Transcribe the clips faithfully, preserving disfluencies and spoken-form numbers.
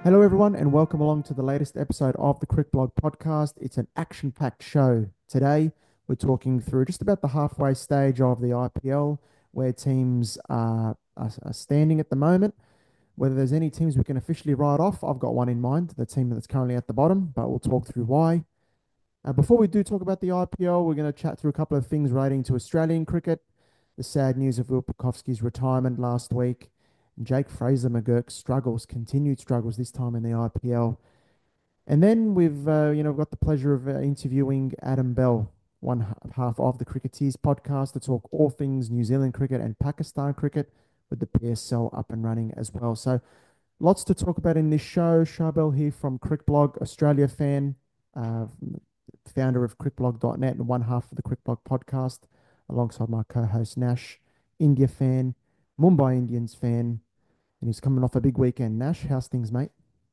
Hello, everyone, and welcome along to the latest episode of the Crick Blog podcast. It's an action packed show. Today, we're talking through just about the halfway stage of the I P L, where teams are, are, are standing at the moment. Whether there's any teams we can officially write off, I've got one in mind, the team that's currently at the bottom, but we'll talk through why. Uh, before we do talk about the I P L, we're going to chat through a couple of things relating to Australian cricket, the sad news of Will Pucovski's retirement last week, and Jake Fraser McGurk's struggles, continued struggles this time in the I P L. And then we've, uh, you know, got the pleasure of uh, interviewing Adam Bell, one h- half of the Cricketeers podcast, to talk all things New Zealand cricket and Pakistan cricket, with the P S L up and running as well. So lots to talk about in this show. Charbel here from Crickblog, Australia fan, uh, founder of crickblog dot net and one half of the Crickblog podcast, alongside my co-host Nash, India fan, Mumbai Indians fan, and he's coming off a big weekend. Nash, how's things, mate?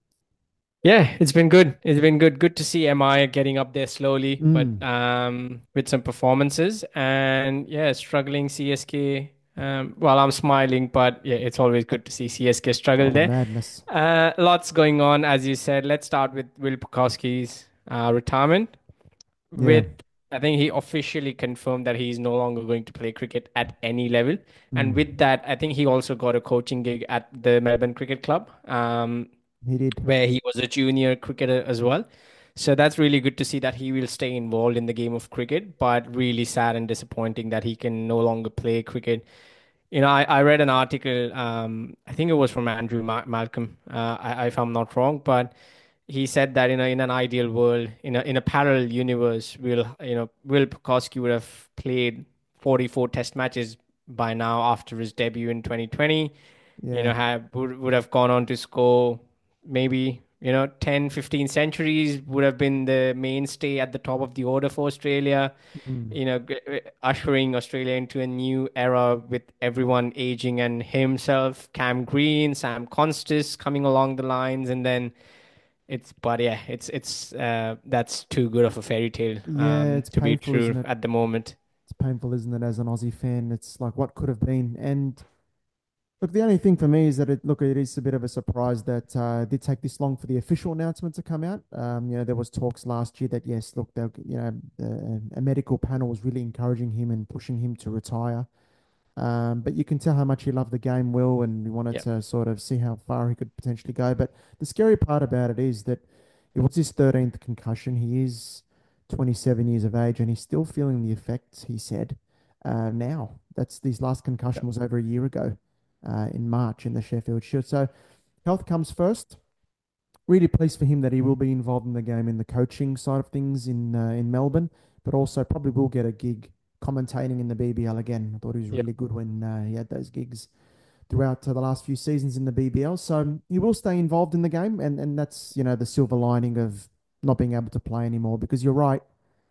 Yeah, it's been good. It's been good. Good to see M I getting up there slowly, but Mm, um, with some performances. And yeah, struggling C S K. Um, well, I'm smiling, but yeah, it's always good to see C S K struggle oh, there. madness. Uh, lots going on, as you said. Let's start with Will Pucovski's uh, retirement. Yeah. With I think he officially confirmed that he's no longer going to play cricket at any level. And Mm, with that, I think he also got a coaching gig at the Melbourne Cricket Club. Um, he did. where he was a junior cricketer as well. So that's really good to see that he will stay involved in the game of cricket, but really sad and disappointing that he can no longer play cricket. You know, I, I read an article, um, I think it was from Andrew Ma Malcolm, uh, I, if I'm not wrong, but he said that, you know, in an ideal world, in a in a parallel universe, will you know, Will Pucovski would have played forty-four test matches by now after his debut in twenty twenty. You Yeah. know, have would, would have gone on to score maybe, you know, ten, fifteen centuries, would have been the mainstay at the top of the order for Australia, Mm, you know, g- uh, ushering Australia into a new era with everyone aging and himself, Cam Green, Sam Constis coming along the lines, and then it's, but yeah, it's it's uh that's too good of a fairy tale yeah, um it's to be painful, isn't true it? at the moment. It's painful, isn't it, as an Aussie fan? It's like what could have been. And look, the only thing for me is that it look, it is a bit of a surprise that uh, it did take this long for the official announcement to come out. Um, you know, there was talks last year that yes, look, they'll, you know, the, a medical panel was really encouraging him and pushing him to retire. Um, but you can tell how much he loved the game, Will, and he wanted Yeah, to sort of see how far he could potentially go. But the scary part about it is that it was his thirteenth concussion. He is twenty-seven years of age and he's still feeling the effects, he said, uh, now. That's his last yeah, concussion was over a year ago, uh, in March in the Sheffield Shield. So health comes first. Really pleased for him that he will be involved in the game in the coaching side of things in uh, in Melbourne, but also probably will get a gig commentating in the B B L again. I thought he was yeah. really good when uh, he had those gigs throughout uh, the last few seasons in the B B L. So he will stay involved in the game, and and that's you know the silver lining of not being able to play anymore. Because you're right,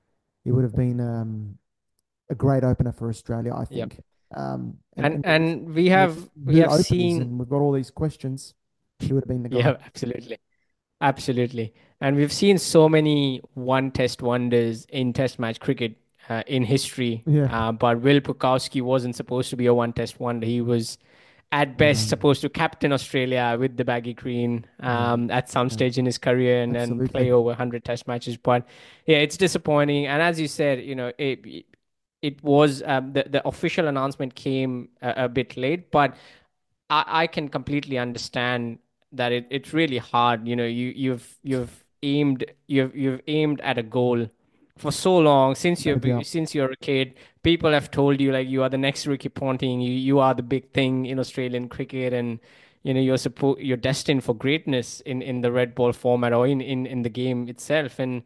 he would have been um, a great opener for Australia, I Yeah. think. Um, and And and with, and we with have we new have openers, seen, and we've got all these questions, he would have been the guy. yeah, absolutely. Absolutely. And we've seen so many one test wonders in test match cricket uh, in history. Yeah. Uh, but Will Pukowski wasn't supposed to be a one test wonder. He was at best No. supposed to captain Australia with the baggy green Yeah. um, at some Yeah. stage in his career and then Absolutely. play over one hundred test matches. But yeah, it's disappointing. And as you said, you know, it it was um, the the official announcement came a, a bit late, but I, I can completely understand that it, it's really hard. You know, you you've you've aimed you've you've aimed at a goal for so long since you're No doubt. since you're a kid. People have told you like you are the next Ricky Ponting. You you are the big thing in Australian cricket, and you know you're supposed you're destined for greatness in in the red ball format or in in in the game itself. And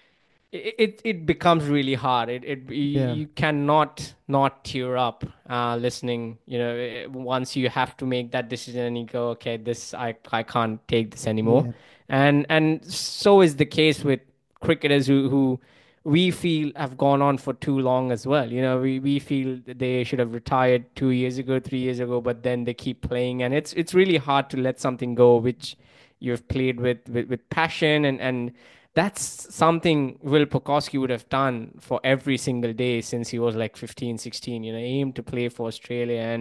it it it becomes really hard. It it you, Yeah. you cannot not tear up uh listening. You know, eh, once you have to make that decision and you go, okay, this I I can't take this anymore. Yeah. And and so is the case with cricketers who who we feel have gone on for too long as well. You know, we we feel that they should have retired two years ago, three years ago, but then they keep playing, and it's it's really hard to let something go which you've played with with, with passion and and that's something Will Pucovski would have done for every single day since he was like fifteen, sixteen, you know, aimed to play for Australia. And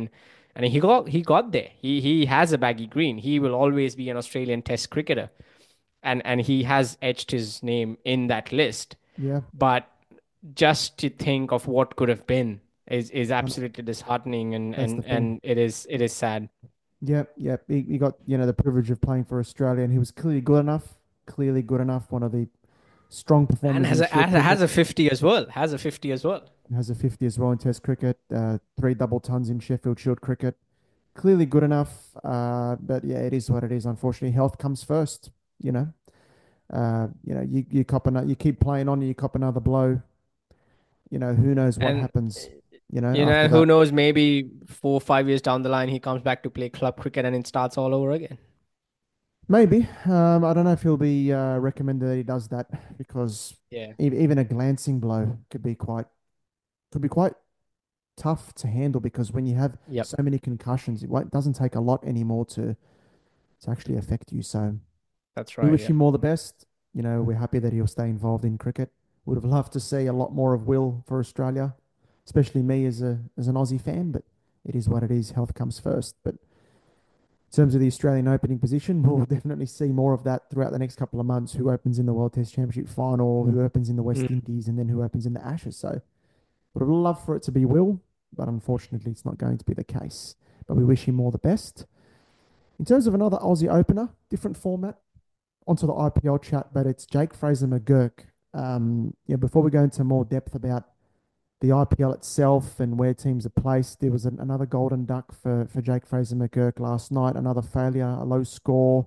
and he got he got there. He he has a baggy green. He will always be an Australian Test cricketer, and and he has etched his name in that list. Yeah, But just to think of what could have been is is um, absolutely disheartening, and that's the and thing. and it is it is sad. Yep, yep. He, he got, you know, the privilege of playing for Australia, and he was clearly good enough, clearly good enough. One of the strong And performers has in a Shield has cricket. a fifty as well. Has a fifty as well. Has a fifty as well in Test cricket, uh, three double tons in Sheffield Shield cricket. Clearly good enough, uh, but yeah, it is what it is. Unfortunately, health comes first. You know, uh, you know, you you cop another, you keep playing on, you cop another blow. You know, who knows what And happens. You know, you know, after and who that, knows, maybe four or five years down the line, he comes back to play club cricket and it starts all over again. maybe. Um, I don't know if he'll be uh, recommended that he does that because Yeah. e- even a glancing blow could be quite could be quite tough to handle because when you have Yep. so many concussions, it won't- doesn't take a lot anymore to to actually affect you. So That's we right. wish Yep. him all the best. You know, we're happy that he'll stay involved in cricket. Would have loved to see a lot more of Will for Australia, especially me as a as an Aussie fan. But it is what it is. Health comes first. But in terms of the Australian opening position, we'll definitely see more of that throughout the next couple of months. Who opens in the World Test Championship final? Who opens in the West Mm. Indies? And then who opens in the Ashes? So would have loved for it to be Will, but unfortunately, it's not going to be the case. But we wish him all the best. In terms of another Aussie opener, different format, onto the I P L chat, but it's Jake Fraser McGurk. Um, yeah, before we go into more depth about the I P L itself and where teams are placed, there was an, another golden duck for, for Jake Fraser McGurk last night, another failure, a low score.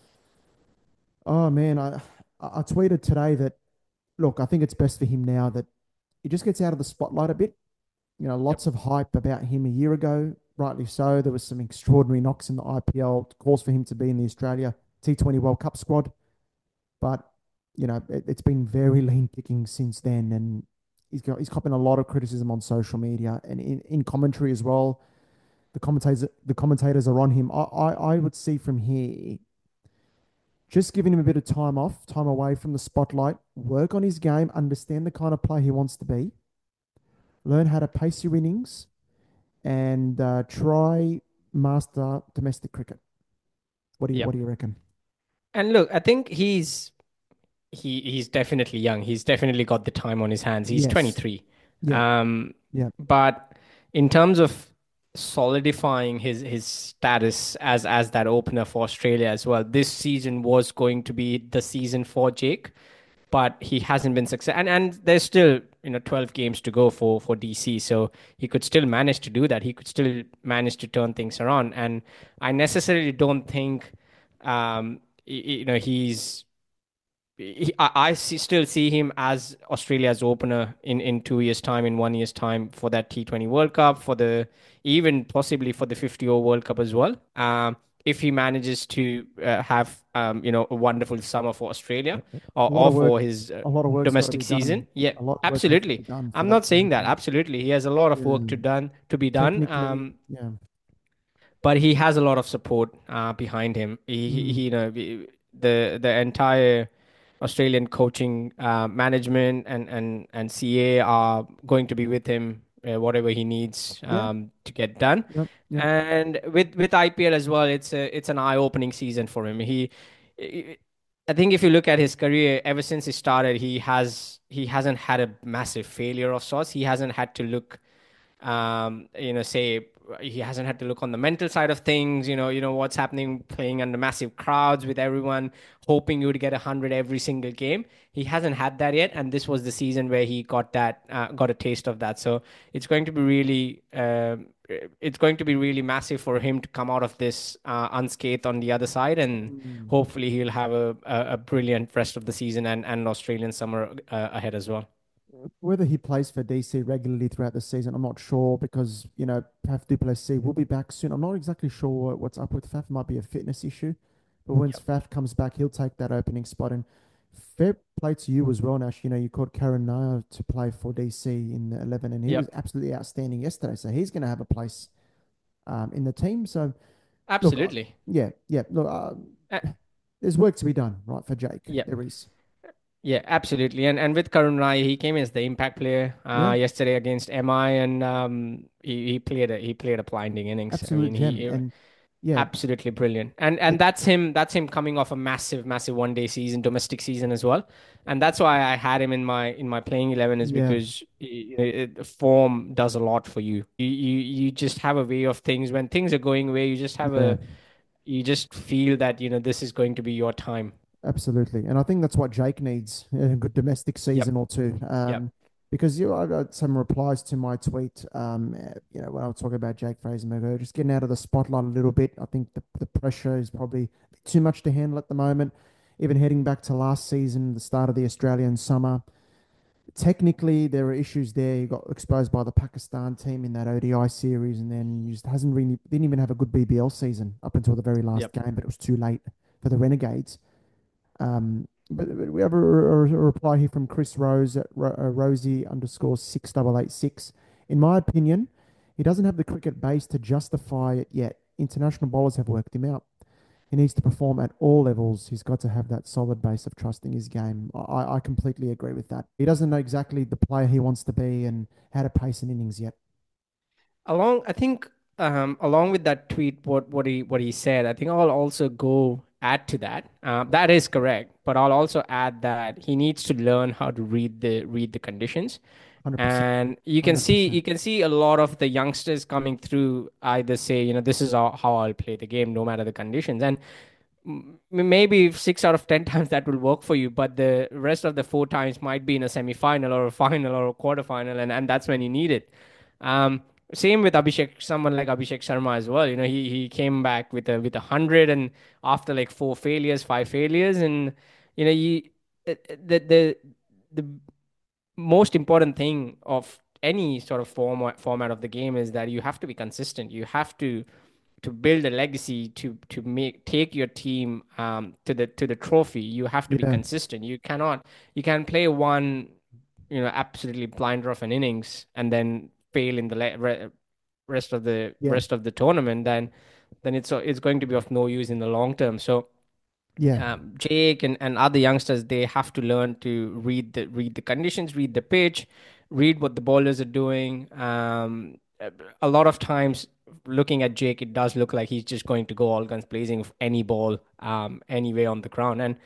Oh, man, I, I tweeted today that, look, I think it's best for him now that he just gets out of the spotlight a bit. You know, Yep. lots of hype about him a year ago, rightly so. There was some extraordinary knocks in the I P L, calls for him to be in the Australia T twenty World Cup squad. But you know, it, it's been very lean picking since then, and he's got he's copping a lot of criticism on social media and in, in commentary as well. The commentators the commentators are on him. I, I I would see from here just giving him a bit of time off, time away from the spotlight, work on his game, understand the kind of player he wants to be, learn how to pace your innings, and uh, try master domestic cricket. What do you what Yep. do you reckon? And look, I think he's he he's definitely young. He's definitely got the time on his hands. He's Yes. twenty-three. Yeah. Um, Yeah. but in terms of solidifying his his status as as that opener for Australia as well, this season was going to be the season for Jake, but he hasn't been successful. And and there's still, you know, twelve games to go for for D C, so he could still manage to do that. He could still manage to turn things around. And I necessarily don't think, um, y- y- you know, he's he, I, I see, still see him as Australia's opener in, in two years' time, in one year's time for that T twenty World Cup, for the even possibly for the fifty over World Cup as well. Um, if he manages to uh, have um, you know, a wonderful summer for Australia, or, A lot or of work. for his uh, A lot of work's got to domestic be done. season, yeah, A lot of work has to be absolutely. done for I'm that not to saying that. happen. Absolutely, he has a lot of work to Yeah. done to be done. Technically, Um, yeah. but he has a lot of support uh, behind him. He, he, Mm. he, you know, the the entire Australian coaching uh, management and and and C A are going to be with him, uh, whatever he needs Yeah. um, to get done. Yep. Yep. And with with I P L as well, it's a it's an eye-opening season for him. He, I think if you look at his career, ever since he started, he has he hasn't had a massive failure of sorts. He hasn't had to look um, you know, say he hasn't had to look on the mental side of things. You know, you know what's happening playing under massive crowds with everyone hoping you would get a hundred every single game. He hasn't had that yet, and this was the season where he got that, uh, got a taste of that. So it's going to be really, um it's going to be really massive for him to come out of this uh, unscathed on the other side, and Mm. hopefully he'll have a, a, a brilliant rest of the season and and Australian summer uh, ahead as well. Whether he plays for D C regularly throughout the season, I'm not sure because, you know, Faf du Plessis will be back soon. I'm not exactly sure what- what's up with Faf. It might be a fitness issue. But once Yep. Faf comes back, he'll take that opening spot. And fair play to you as well, Nash. You know, you called Karen Naya to play for D C in the eleven, and he was Yep. absolutely outstanding yesterday. So he's going to have a place um, in the team. So, look, uh, Absolutely. yeah, yeah. Look, uh, Uh, there's work to be done, right, for Jake. yep. There is. Yeah, absolutely. And and with Karun Rai, he came as the impact player uh, Yeah, yesterday against M I, and um, he, he played a he played a blinding innings. I absolute mean, gem. he And yeah, absolutely brilliant. And and it, that's him that's him coming off a massive, massive one day season, domestic season as well. And that's why I had him in my in my playing eleven is yeah, because you know, it, form does a lot for you. You you you just have a way of things when things are going away, you just have yeah. a you just feel that, you know, this is going to be your time. Absolutely. And I think that's what Jake needs, a good domestic Yep. season or two. Yep. Um, because you, I got some replies to my tweet, um, uh, you know, when I was talking about Jake Fraser, just getting out of the spotlight a little bit. I think the, the pressure is probably too much to handle at the moment. Even heading back to last season, the start of the Australian summer, technically there are issues there. He got exposed by the Pakistan team in that O D I series, and then he just hasn't really, didn't even have a good B B L season up until the very last Yep. game, but it was too late for the Renegades. Um, but, but we have a, a, a reply here from Chris Rose at Ro, uh, Rosie underscore six double eight six. In my opinion, he doesn't have the cricket base to justify it yet. International bowlers have worked him out. He needs to perform at all levels. He's got to have that solid base of trusting his game. I, I completely agree with that. He doesn't know exactly the player he wants to be and how to pace an innings yet. Along, I think, um, along with that tweet, what what he what he said, I think I'll also go add to that. Uh, that is correct, but I'll also add that he needs to learn how to read the read the conditions. one hundred percent. And you can see one hundred percent. you can see a lot of the youngsters coming through either say, you know, this is how, how I'll play the game no matter the conditions. And m- maybe six out of ten times that will work for you, but the rest of the four times might be in a semi-final or a final or a quarter-final, and, and that's when you need it. Um, Same with Abhishek, someone like Abhishek Sharma as well. You know, he he came back with a with a hundred, and after like four failures, five failures, and you know, you the the the most important thing of any sort of format format of the game is that you have to be consistent. You have to to build a legacy to to make take your team um, to the to the trophy. You have to be Yeah. consistent. You cannot you can play one you know absolutely blinder of an innings and then fail in the le- re- rest of the Yeah. rest of the tournament. Then then it's it's going to be of no use in the long term. So Yeah. um, Jake and, and other youngsters, they have to learn to read the read the conditions, read the pitch, read what the bowlers are doing. Um, a lot of times, looking at Jake, it does look like he's just going to go all guns blazing with any ball, um, anyway on the ground. And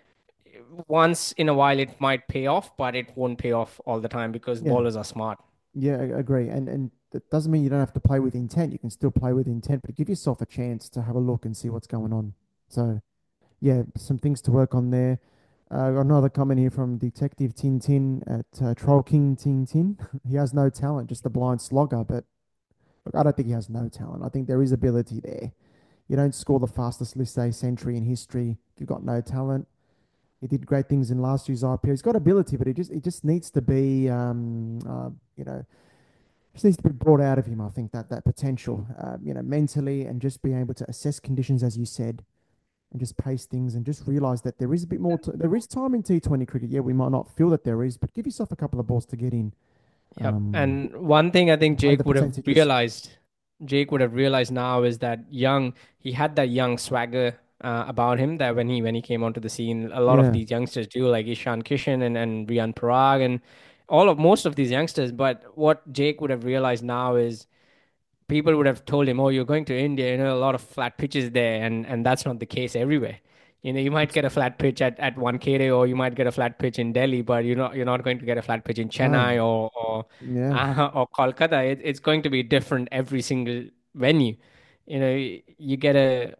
once in a while, it might pay off, but it won't pay off all the time because Yeah. bowlers are smart. Yeah, I agree. And and that doesn't mean you don't have to play with intent. You can still play with intent, but give yourself a chance to have a look and see what's going on. So yeah, some things to work on there. Uh, got another comment here from Detective Tintin at uh, Troll King Tintin. He has no talent, just a blind slogger. But look, I don't think he has no talent. I think there is ability there. You don't score the fastest list A century in history if you've got no talent. He did great things in last year's I P L. He's got ability, but he just he just needs to be, um, uh, you know, just needs to be brought out of him. I think that that potential, uh, you know, mentally and just being able to assess conditions, as you said, and just pace things and just realize that there is a bit more. T- there is time in T twenty cricket. Yeah, we might not feel that there is, but give yourself a couple of balls to get in Yep. um, And one thing I think and play the Jake would have percentages. realized, Jake would have realized now is that young, he had that young swagger uh, about him that when he when he came onto the scene, a lot of Yeah, these youngsters do, like Ishan Kishan and and Riyan Parag and all of most of these youngsters. But what Jake would have realized now is people would have told him, "Oh, you're going to India, you know, a lot of flat pitches there," and and that's not the case everywhere. You know, you might abs- get a flat pitch at, at Wankhede, or you might get a flat pitch in Delhi, but you're not you're not going to get a flat pitch in no, Chennai or or yeah, uh, or Kolkata. It, it's going to be different every single venue. You know, you get a,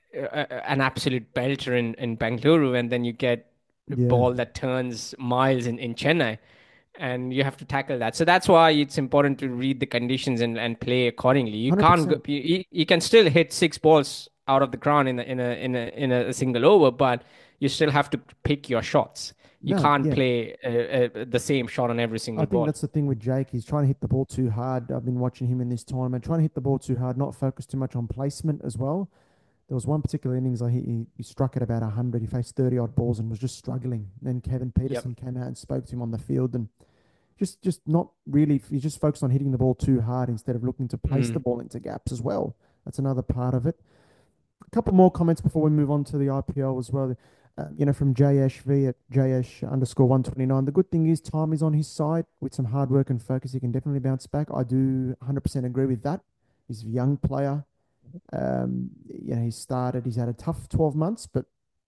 a an absolute belter in in Bangalore, and then you get a yeah, ball that turns miles in in Chennai, and you have to tackle that. So that's why it's important to read the conditions and, and play accordingly. You hundred can't go, percent. you, you can still hit six balls out of the ground in a, in a in a in a single over, but you still have to pick your shots. You No, can't yeah. play uh, uh, the same shot on every I single think ball. that's the thing with Jake. He's trying to hit the ball too hard. I've been watching him in this tournament, trying to hit the ball too hard, not focus too much on placement as well. There was one particular innings I he, he, he struck at about one hundred. He faced thirty odd balls and was just struggling. Then Kevin Yep. Peterson came out and spoke to him on the field and just just not really, he just focused on hitting the ball too hard instead of looking to place the Mm. ball into gaps as well. That's another part of it. A couple more comments before we move on to the I P L as well. uh, you know, from J S V at J S underscore one twenty-nine. The good thing is time is on his side. With some hard work and focus, he can definitely bounce back. I do one hundred percent agree with that. He's a young player. Um, you know, he started, he's had a tough twelve months, but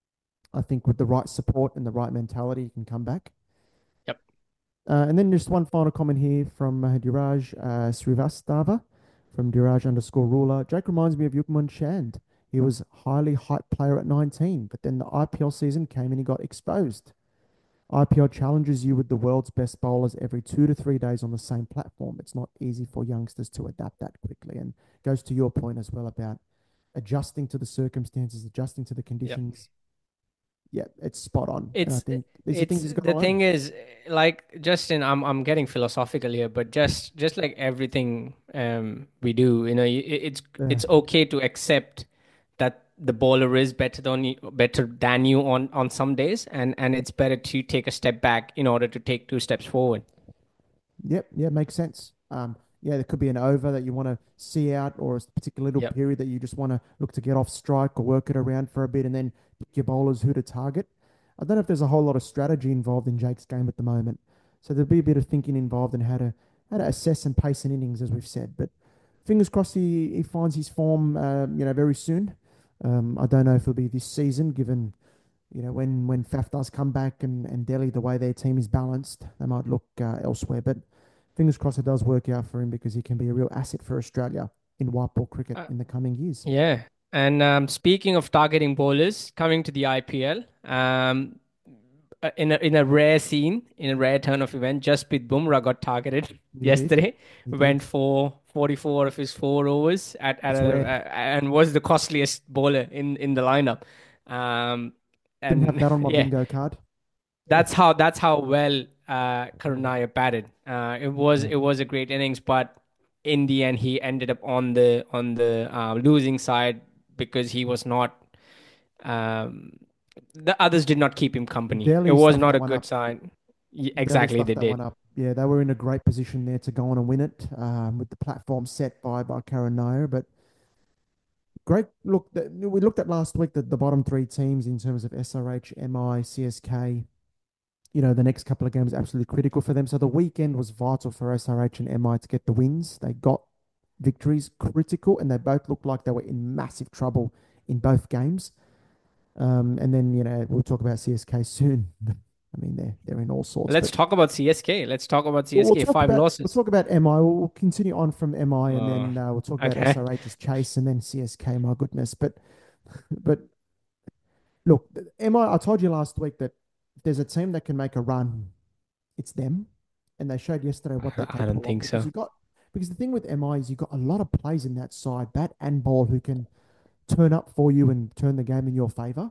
I think with the right support and the right mentality, he can come back. Yep. Uh, and then just one final comment here from uh, Diraj uh, Srivastava from Diraj underscore ruler. Jake reminds me of Yukman Chand. He was highly hyped player at nineteen, but then the I P L season came and he got exposed. I P L challenges you with the world's best bowlers every two to three days on the same platform. It's not easy for youngsters to adapt that quickly. And goes to your point as well about adjusting to the circumstances, adjusting to the Yep. conditions. Yeah, it's spot on. And I It's think these are things it's he's got to the learn. thing is, like, Justin, I'm I'm getting philosophical here, but just just like everything um we do, you know, y- i- it's Uh, it's okay to accept that the bowler is better than you, better than you on on some days, and and it's better to take a step back in order to take two steps forward. Yep, yeah, makes sense. Um, yeah, there could be an over that you want to see out, or a particular little Yep. period that you just want to look to get off strike or work it around for a bit, and then pick your bowlers who to target. I don't know if there's a whole lot of strategy involved in Jake's game at the moment, so there'll be a bit of thinking involved in how to how to assess and pace an innings, as we've said. But fingers crossed he, he finds his form, uh, you know, very soon. Um, I don't know if it'll be this season, given you know, when when Faf does come back and, and Delhi, the way their team is balanced, they might look uh, elsewhere. But fingers crossed it does work out for him because he can be a real asset for Australia in white ball cricket Uh, in the coming years. yeah. And um, speaking of targeting bowlers, coming to the I P L, um, uh, in a in a rare scene, in a rare turn of event, Jasprit Bumrah got targeted He did. yesterday. He Went did. for forty-four of his four overs at, at It's a, rare. uh, and was the costliest bowler in in the lineup. Um, Didn't have and that on my yeah, bingo card. that's how that's how well uh, Karunaya batted. Uh, it was Yeah. it was a great innings, but in the end, he ended up on the on the uh, losing side because he was not. Um, the others did not keep him company. It Delhi was stuffed not that a one good up. sign. Ye- Delhi Exactly, stuffed they that one did. up. Yeah, they were in a great position there to go on and win it um, with the platform set by by Karen Nair. But great look. The, we looked at last week the, the bottom three teams in terms of S R H, M I, C S K. You know, the next couple of games absolutely critical for them. So the weekend was vital for S R H and M I to get the wins. They got victories critical, and they both looked like they were in massive trouble in both games. Um, and then you know we'll talk about C S K soon. I mean they're they're in all sorts, Let's but talk about C S K. Let's talk about we'll, we'll C S K. talk Five about we'll losses. talk about M I. We'll, we'll continue on from M I, and Uh, then uh, we'll talk about okay. S R H's chase, and then C S K. My goodness, but but look, M I. I told you last week that if there's a team that can make a run, it's them, and they showed yesterday what they're I don't capable of think because so. you got because the thing with M I is you got a lot of plays in that side, bat and ball, who can turn up for you and turn the game in your favour.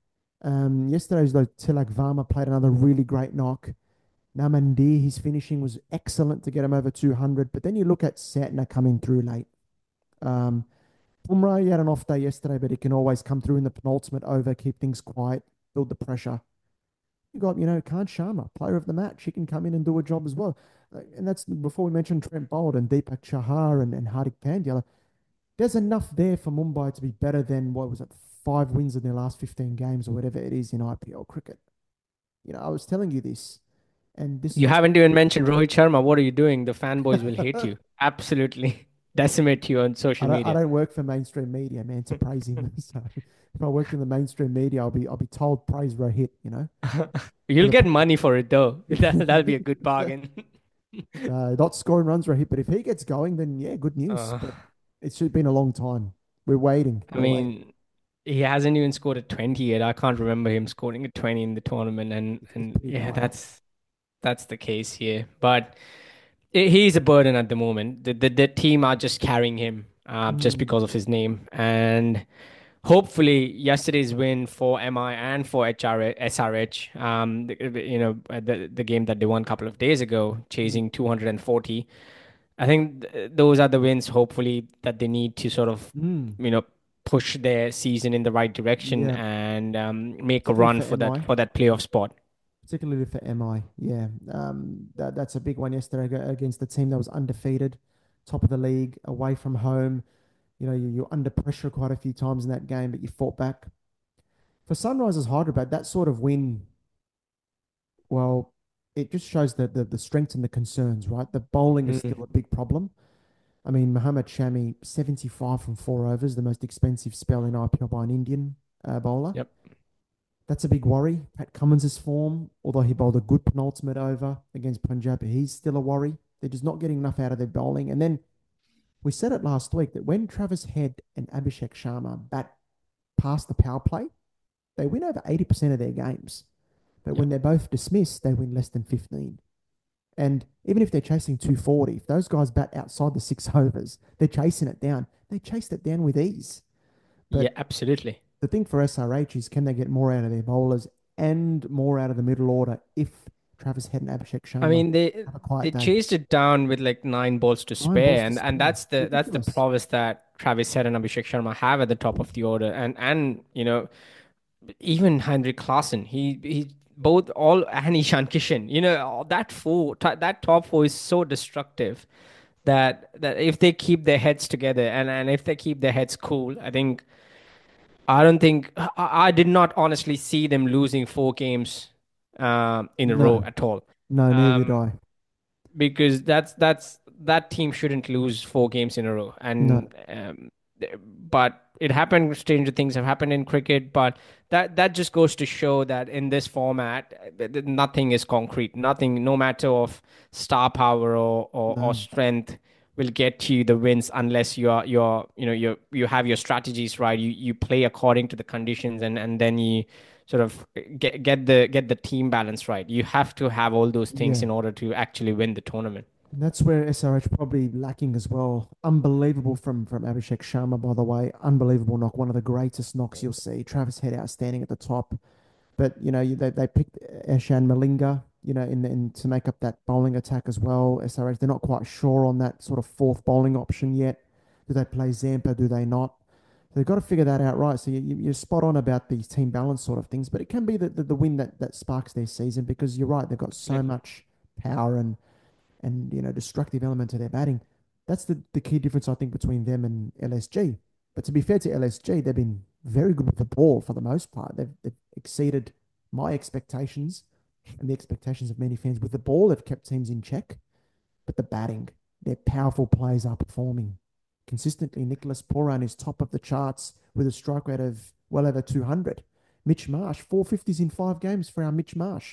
Um, yesterday's though Tilak Varma played another really great knock. Namandi, his finishing was excellent to get him over two hundred. But then you look at Satna coming through late. Um, Bumrah, he had an off day yesterday, but he can always come through in the penultimate over, keep things quiet, build the pressure. You got, you know, Khan Sharma, player of the match. He can come in and do a job as well. Uh, And that's before we mentioned Trent Bolt and Deepak Chahar and, and Hardik Pandya. There's enough there for Mumbai to be better than, what was it, five wins in their last fifteen games or whatever it is in I P L cricket. You know, I was telling you this, and this is You just haven't even mentioned Rohit Sharma. What are you doing? The fanboys will hate you. Absolutely decimate you on I social don't I media. don't work for mainstream media, man, to praise him. So if I worked in the mainstream media, I'll be I'll be told praise Rohit, you know. You'll Gonna get put money for it though. That, that'll be a good bargain. uh, not scoring runs Rohit, but if he gets going, then yeah, good news. Uh, But it's been a long time. We're waiting. I We're waiting. mean, he hasn't even scored a twenty yet. I can't remember him scoring a twenty in the tournament, and It's, it's and pretty yeah, dire. that's that's the case here. But i- he's a burden at the moment. The the, the team are just carrying him uh, just Mm, because of his name, and hopefully yesterday's win for M I and for H R S R H, um, the, you know, uh, the the game that they won a couple of days ago, mm, chasing two hundred forty. I think th those are the wins, hopefully, that they need to sort of, mm. you know, push their season in the right direction Yeah, and um, make a particularly run for for that M I. for that playoff spot. Particularly for M I. Yeah, um, that, that's a big one yesterday against the team that was undefeated, top of the league, away from home. You know, you, you're under pressure quite a few times in that game, but you fought back. For Sunrisers Hyderabad, that sort of win, well, it just shows the, the the strengths and the concerns, right? The bowling is Mm, still a big problem. I mean, Mohammad Shami, seventy-five from four overs, the most expensive spell in I P L by an Indian uh, bowler. yep. That's a big worry. Pat Cummins' form, although he bowled a good penultimate over against Punjab, he's still a worry. They're just not getting enough out of their bowling. And then we said it last week that when Travis Head and Abhishek Sharma bat past the power play, they win over eighty percent of their games. But when Yep. they're both dismissed, they win less than fifteen. And even if they're chasing two forty, if those guys bat outside the six overs, they're chasing it down. They chased it down with ease. Yeah, But absolutely. the thing for S R H is can they get more out of their bowlers and more out of the middle order if Travis Head and Abhishek I Sharma mean, they have a they quiet day? chased it down with like nine balls to Nine balls spare, to and and spare. that's the that's the Ridiculous. prowess that Travis Head and Abhishek Sharma have at the top of the order, and and you know even Heinrich Klaasen, he he both all and Ishan Kishan, you know that four that top four is so destructive that that if they keep their heads together and and if they keep their heads cool, I think I don't think I, I did not honestly see them losing four games um, in a row No, at all. no, neither did Um, I. because that's that's that team shouldn't lose four games in a row. No, And um, but it happened. Stranger things have happened in cricket, but that that just goes to show that in this format, uh, th- nothing is concrete. Nothing, no matter of star power or or, or no. strength, will get you the wins unless you are you're you know you you have your strategies right. You you play according to the conditions, and and then you sort of get get the get the team balance right. You have to have all those things Yeah. in order to actually win the tournament. And that's where S R H probably lacking as well. Unbelievable from from Abhishek Sharma, by the way. Unbelievable knock. One of the greatest knocks you'll see. Travis Head outstanding at the top. But you know, they, they picked Eshan Malinga, you know, in, in to make up that bowling attack as well. S R H, they're not quite sure on that sort of fourth bowling option yet. Do they play Zampa? Do they not? So they've got to figure that out right. So you, you- you're spot on about these team balance sort of things, but it can be the, the, the win that, that sparks their season because you're right, they've got so Definitely. much power and and you know destructive element to their batting. That's the, the key difference I think between them and L S G. But to be fair to L S G, they've been very good with the ball for the most part. They've, they've exceeded my expectations and the expectations of many fans. With the ball, they've kept teams in check, but the batting, their powerful players are performing consistently. Nicholas Pooran is top of the charts with a strike rate of well over two hundred. Mitch Marsh, four fifties in five games for our Mitch Marsh.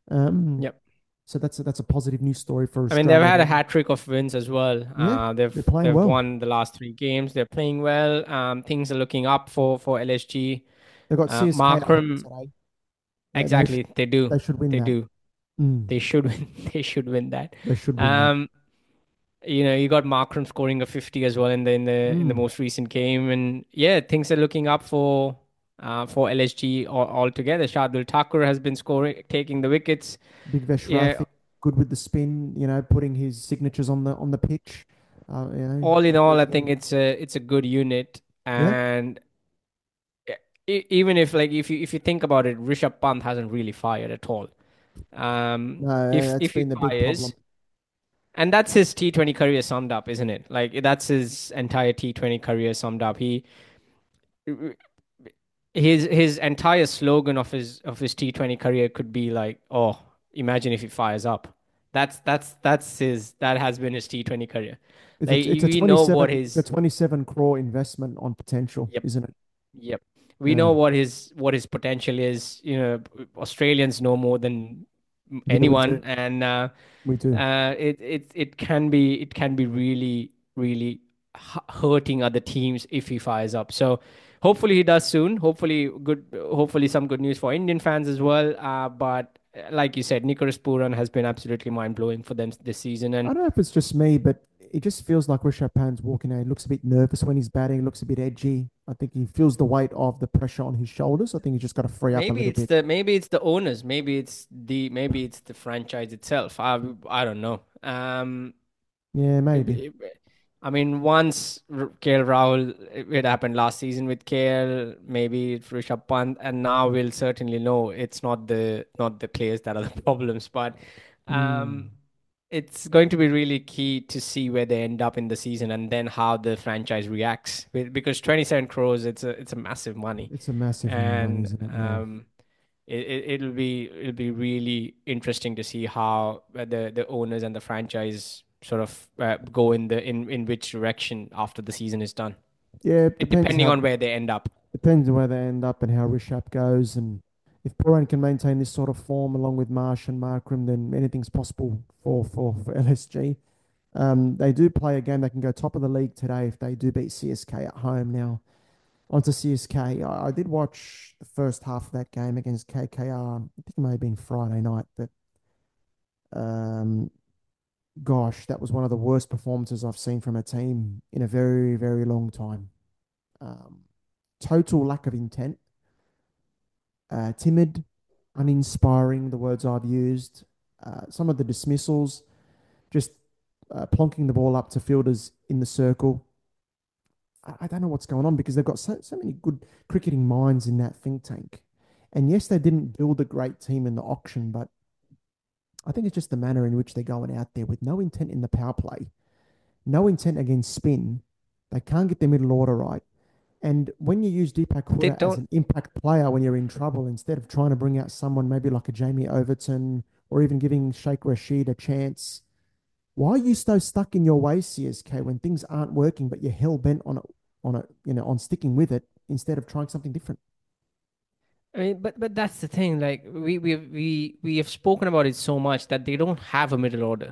Um, Yep. so that's a, that's a positive news story for I mean, they've Australia had a there. hat trick of wins as well. Yeah, Uh, they're they've playing they've well. won the last three games. They're playing well. Um, things are looking up for for L S G. They've got Uh, C S K at home Markram, today. They they, sh- exactly. They do. they should win They that. do. Mm, They should win. They should win that. they should win that. Um, you know, you got Markram scoring a fifty as well in the in the in the Mm. most recent game, and yeah, things are looking up for uh for L S G all, altogether. Shardul Thakur has been scoring, taking the wickets. Big Yeah, Veshrathi, good with the spin. You know, putting his signatures on the on the pitch. Uh, you know, all in very all, I good. think it's a it's a good unit, Yeah. and e- even if like if you if you think about it, Rishabh Pant hasn't really fired at all. Um, No, if that's if he been the big problem. fires, and that's his T twenty career summed up, isn't it? Like that's his entire T twenty career summed up. He his his entire slogan of his of his T twenty career could be like, "Oh, imagine if he fires up." That's that's that's his that has been his T twenty career. It's a Like it's a we know what twenty-seven it's a his twenty-seven crore investment on potential, yep. isn't it? Yep. We Yeah, know what his what his potential is. You know, Australians know more than yeah, we do. anyone, and uh, We do. uh, it it it can be it can be really really hu- hurting other teams if he fires up. So hopefully he does soon. Hopefully good. Hopefully some good news for Indian fans as well. Uh, but uh, like you said, Nicholas Pooran has been absolutely mind blowing for them this season, I and don't know if it's just me, but it just feels like Rishabh Pant's walking out. He looks a bit nervous when he's batting. Looks a bit edgy. I think he feels the weight of the pressure on his shoulders. I think he's just got to free up a maybe little it's bit. the maybe it's the owners, maybe it's the maybe it's the franchise itself. I I don't know. Um, Yeah, it- maybe. it- I mean, once R- K L Rahul, it it happened last season with K L, maybe it's Rishabh Pant, and now we'll certainly know it's not the not the players that are the problems. But um, Mm. it's going to be really key to see where they end up in the season and then how the franchise reacts. Be- because twenty-seven crores, it's a it's a massive money, It's a massive amount of money, and isn't it? Yeah. um, it, it it'll be it'll be really interesting to see how uh, the the owners and the franchise sort of uh, go in the in in which direction after the season is done. Yeah, it It, depends depending how on where they end up. depends on where they end up and how Rishap goes, and if Puran can maintain this sort of form along with Marsh and Markram, then anything's possible for for for L S G. Um, they do play a game. They can go top of the league today if they do beat C S K at home. Now onto C S K. I, I did watch the first half of that game against K K R. I think it may have been Friday night, but um, gosh, that was one of the worst performances I've seen from a team in a very very long time. Um, Total lack of intent, uh, timid, uninspiring, the words I've used. Uh, some of the dismissals, just uh, plonking the ball up to fielders in the circle. I, I don't know what's going on because they've got so, so many good cricketing minds in that think tank. And yes, they didn't build a great team in the auction, but I think it's just the manner in which they're going out there with no intent in the power play, no intent against spin. They can't get their middle order right. And when you use Deepak They Hooda as don't. an impact player when you're in trouble, instead of trying to bring out someone maybe like a Jamie Overton or even giving Sheikh Rashid a chance, why are you so stuck in your ways, C S K, when things aren't working, but you're hell bent on it, on it, you know, on sticking with it instead of trying something different? I mean, but but that's the thing. Like we we we we have spoken about it so much that they don't have a middle order.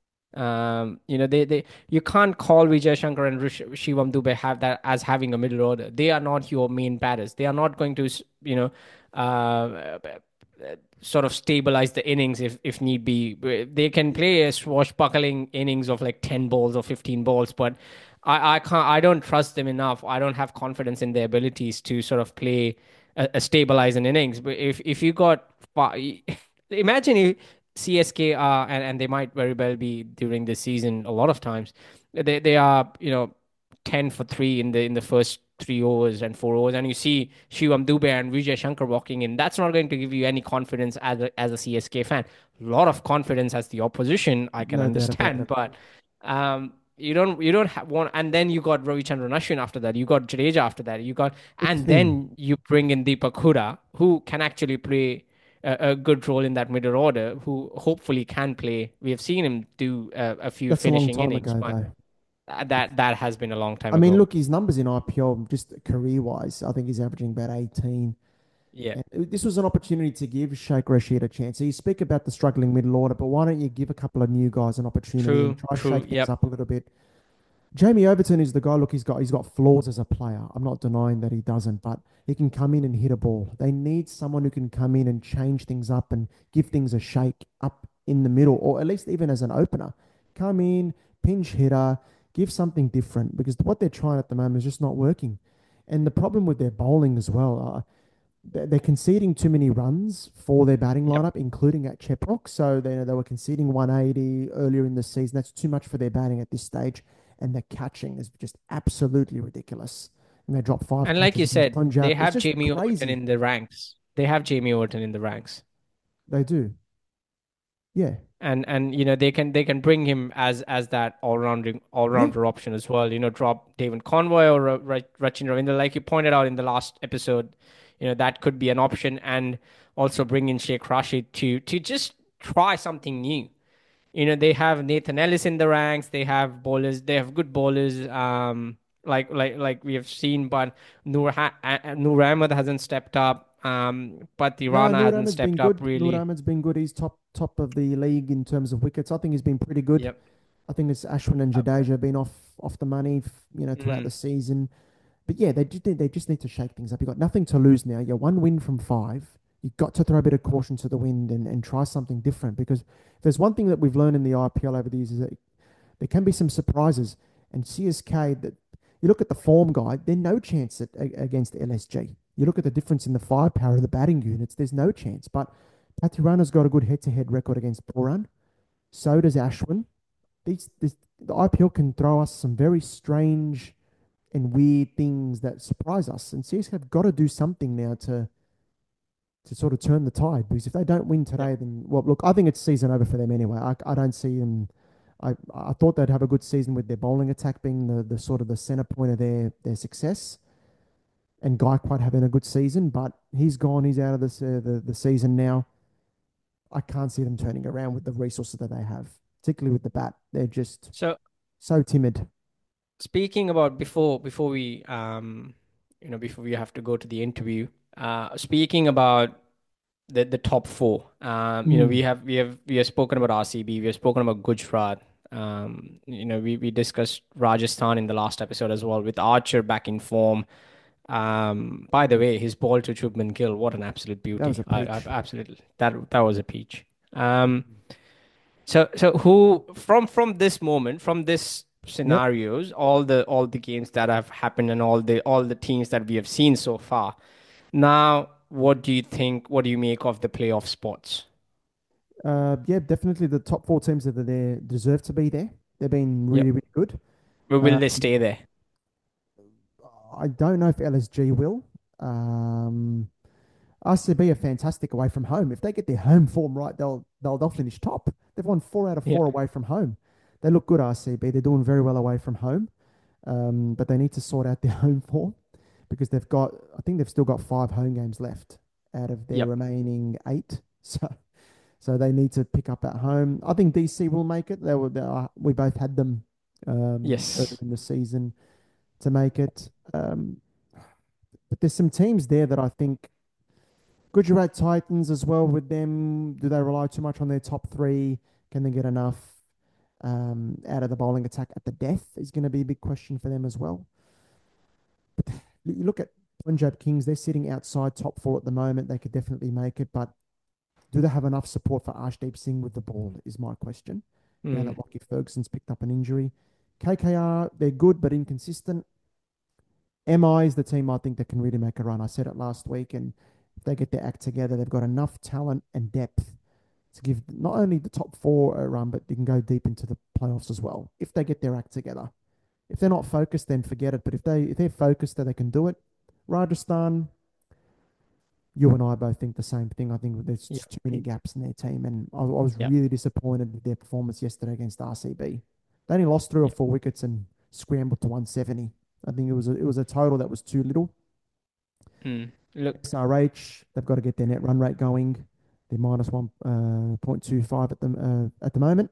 Um, you know, they, they you can't call Vijay Shankar and Rish- Shivam Dubey have that as having a middle order. They are not your main batters. They are not going to, you know, uh, sort of stabilize the innings if if need be. They can play a swashbuckling innings of like ten balls or fifteen balls, but I, I can't I don't trust them enough. I don't have confidence in their abilities to sort of play a, a stabilize an innings. But if if you got imagine if C S K are and, and they might very well be during this season a lot of times. They they are, you know, ten for three in the in the first three overs and four overs, and you see Shivam Dubey and Vijay Shankar walking in. That's not going to give you any confidence as a, as a C S K fan. A lot of confidence as the opposition, I can No doubt about understand, it. but um, you don't you don't have one. And then you got Ravichandran Ashwin after that. You got Jadeja after that. You got That's the and thing. then you bring in Deepak Hooda, who can actually play a, a good role in that middle order. Who hopefully can play. We have seen him do a, a few That's a long finishing time innings, ago, but though. that that has been a long time I mean, ago. look, his numbers in I P L, just career wise, I think he's averaging about eighteen. Yeah, And this was an opportunity to give Sheikh Rashid a chance. So you speak about the struggling middle order, but why don't you give a couple of new guys an opportunity and true, try true. shake things Yep, up a little bit? Jamie Overton is the guy. Look, he's got he's got flaws as a player. I'm not denying that he doesn't, but he can come in and hit a ball. They need someone who can come in and change things up and give things a shake up in the middle, or at least even as an opener. Come in, pinch hitter, give something different because what they're trying at the moment is just not working. And the problem with their bowling as well, uh, they're, they're conceding too many runs for their batting yep. lineup, including at Cheprock. So they they were conceding one eighty earlier in the season. That's too much for their batting at this stage, and the catching is just absolutely ridiculous. And they dropped five And like catches you against said, they Punjab. It's have just Jamie Overton crazy. in the ranks. They have Jamie Overton in the ranks. They do. Yeah. And and you know they can they can bring him as as that all rounding all Yeah. rounder option as well. You know, drop David Convoy or Ra- Ra- Rachin Ravindra, like you pointed out in the last episode. You know that could be an option, and also bring in Sheikh Rashid to to just try something new. You know, they have Nathan Ellis in the ranks. They have bowlers. They have good bowlers. Um, like like like we have seen, but Noor ha- uh, Noor Ahmed hasn't stepped up. Um, but No, Tirana Noor hasn't Ahmed's been stepped up good. Noor really. Ahmed's been good. He's top top of the league in terms of wickets. I think he's been pretty good. Yep. I think it's Ashwin and Uh, Jadeja been off off the money, you know, throughout mhm. the season. But yeah, they just need, they just need to shake things up. You've got nothing to lose now. You're one win from five. You've got to throw a bit of caution to the wind and, and try something different because if there's one thing that we've learned in the I P L over the years is that there can be some surprises. And C S K, that you look at the form guide, they're no chance at, against L S G. You look at the difference in the firepower of the batting units, there's no chance. But Patirana's got a good head-to-head record against Pooran. So does Ashwin. These, this, the I P L can throw us some very strange and weird things that surprise us. And C S K have got to do something now to to sort of turn the tide. Because if they don't win Yep. today, then well, look, I think it's season over for them anyway. I, I don't see them. I I thought they'd have a good season with their bowling attack being the, the sort of the center point of their their success, and Gaikwad having a good season, but he's gone. He's out of this uh, the the season now. I can't see them turning around with the resources that they have, particularly with the bat. They're just So so timid. speaking about before before we um you know before we have to go to the interview, uh speaking about the the top four, um you know Mm. we have we have we have spoken about R C B, we have spoken about Gujarat, um you know we we discussed Rajasthan in the last episode as well, with Archer back in form. Um by the way, his ball to Shubman Gill, what an absolute That was beauty. a I, I peach. absolutely, that that was a peach. um so so who from from this moment, from this Yep. scenarios, all the all the games that have happened and all the all the teams that we have seen so far. Now, what do you think? What do you make of the playoff spots? Uh, yeah, definitely the top four teams that are there deserve to be there. They've been Yep. really, really good. But will Uh, they stay there? I don't know if L S G will. Um, R C B are fantastic away from home. If they get their home form right, they'll they'll they'll finish top. They've won four out of Yeah. four away from home. They look good, R C B. They're doing very well away from home. Um, but they need to sort out their home form because they've got, I think they've still got five home games left out of their Yep. remaining eight. So, so they need to pick up at home. I think D C will make it. They were, they are, we both had them um, early Yes. in the season to make it. Um, but there's some teams there that I think Gujarat Titans as well with them. Do they rely too much on their top three? Can they get enough um, out of the bowling attack at the death is going to be a big question for them as well. You look at Punjab Kings, they're sitting outside top four at the moment. They could definitely make it, but do they have enough support for Arshdeep Singh with the ball? Is my question. Now Mm. that Lockie Ferguson's picked up an injury, K K R, they're good but inconsistent. M I is the team I think that can really make a run. I said it last week, and if they get their act together, they've got enough talent and depth to give not only the top four a run, but they can go deep into the playoffs as well if they get their act together. If they're not focused, then forget it. But if they if they're focused, then they can do it. Rajasthan, you and I both think the same thing. I think there's Yeah. just too many gaps in their team, and I, I was Yeah. really disappointed with their performance yesterday against R C B. They only lost three or Yeah. four wickets and scrambled to one seventy. I think it was a, it was a total that was too little. Mm. Look. S R H, they've got to get their net run rate going. They're minus one uh, point two five at the uh, at the moment.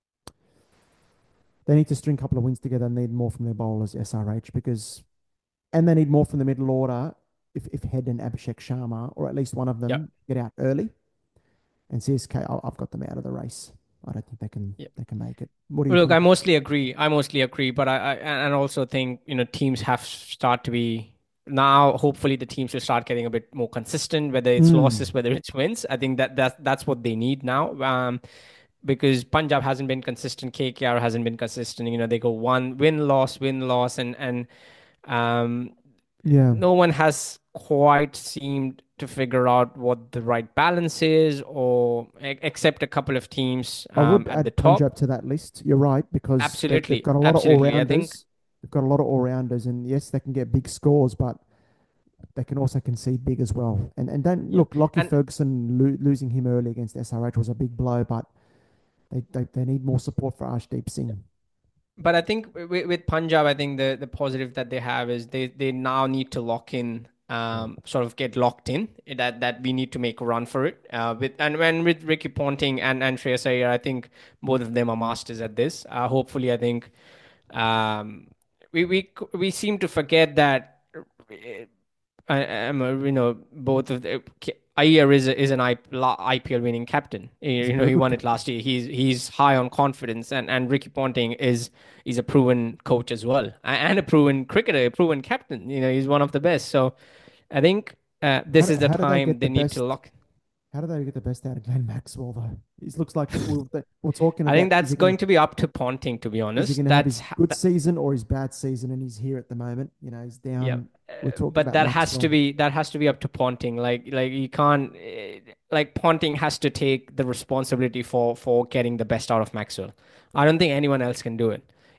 They need to string a couple of wins together and need more from their bowlers, S R H, because and they need more from the middle order if, if Head and Abhishek Sharma, or at least one of Yeah. them, get out early. And C S K, I- I've got them out of the race. I don't think they can Yeah. they can make it. What do you Look, think? I mostly agree. I mostly agree, but I, I and also think, you know teams have start to be now. Hopefully, the teams will start getting a bit more consistent, whether it's Mm, losses, whether it's wins. I think that that's that's what they need now. Um, because Punjab hasn't been consistent, K K R hasn't been consistent. You know, they go one win, loss, win, loss, and and um, yeah, no one has quite seemed to figure out what the right balance is, or e- except a couple of teams I um, would at the add top. Punjab to that list. You're right because they, they've Absolutely, got a lot of all absolutely. I think, rounders. They've got a lot of all rounders, and yes, they can get big scores, but they can also concede big as well. And and don't yeah, look, Lockie and Ferguson lo- losing him early against S R H was a big blow, but they they, they need more support for Arshdeep Singh. but I think with, with Punjab, I think the the positive that they have is they they now need to lock in, Yeah. um, sort of get locked in, that that we need to make a run for it. Uh, with and when with Ricky Ponting and and Shreyas Iyer, I think both of them are masters at this. Uh, hopefully, I think, um, we we we seem to forget that. uh, I am a, you know both of the Iyer is a, is an I, IPL winning captain. You He's a you know very he good won it captain. last year. He's he's high on confidence, and and Ricky Ponting is is a proven coach as well, a- and a proven cricketer, a proven captain. You know he's one of the best. So I think, uh, How this do, is the how do they time get they the need to best? lock. How do they get the best out of Glenn Maxwell though? It looks like we're, we're talking I about think is that's he gonna going to be up to Ponting, to be is he honest. gonna have That's his ha- good that, season or his bad season? And he's here at the moment. You know, he's yeah. down. We're Uh, talking but about that has to Maxwell. be that has to be up to Ponting. Like like you can't, eh, like Ponting has to take the responsibility for for getting the best out of Maxwell. I don't think anyone else can do it.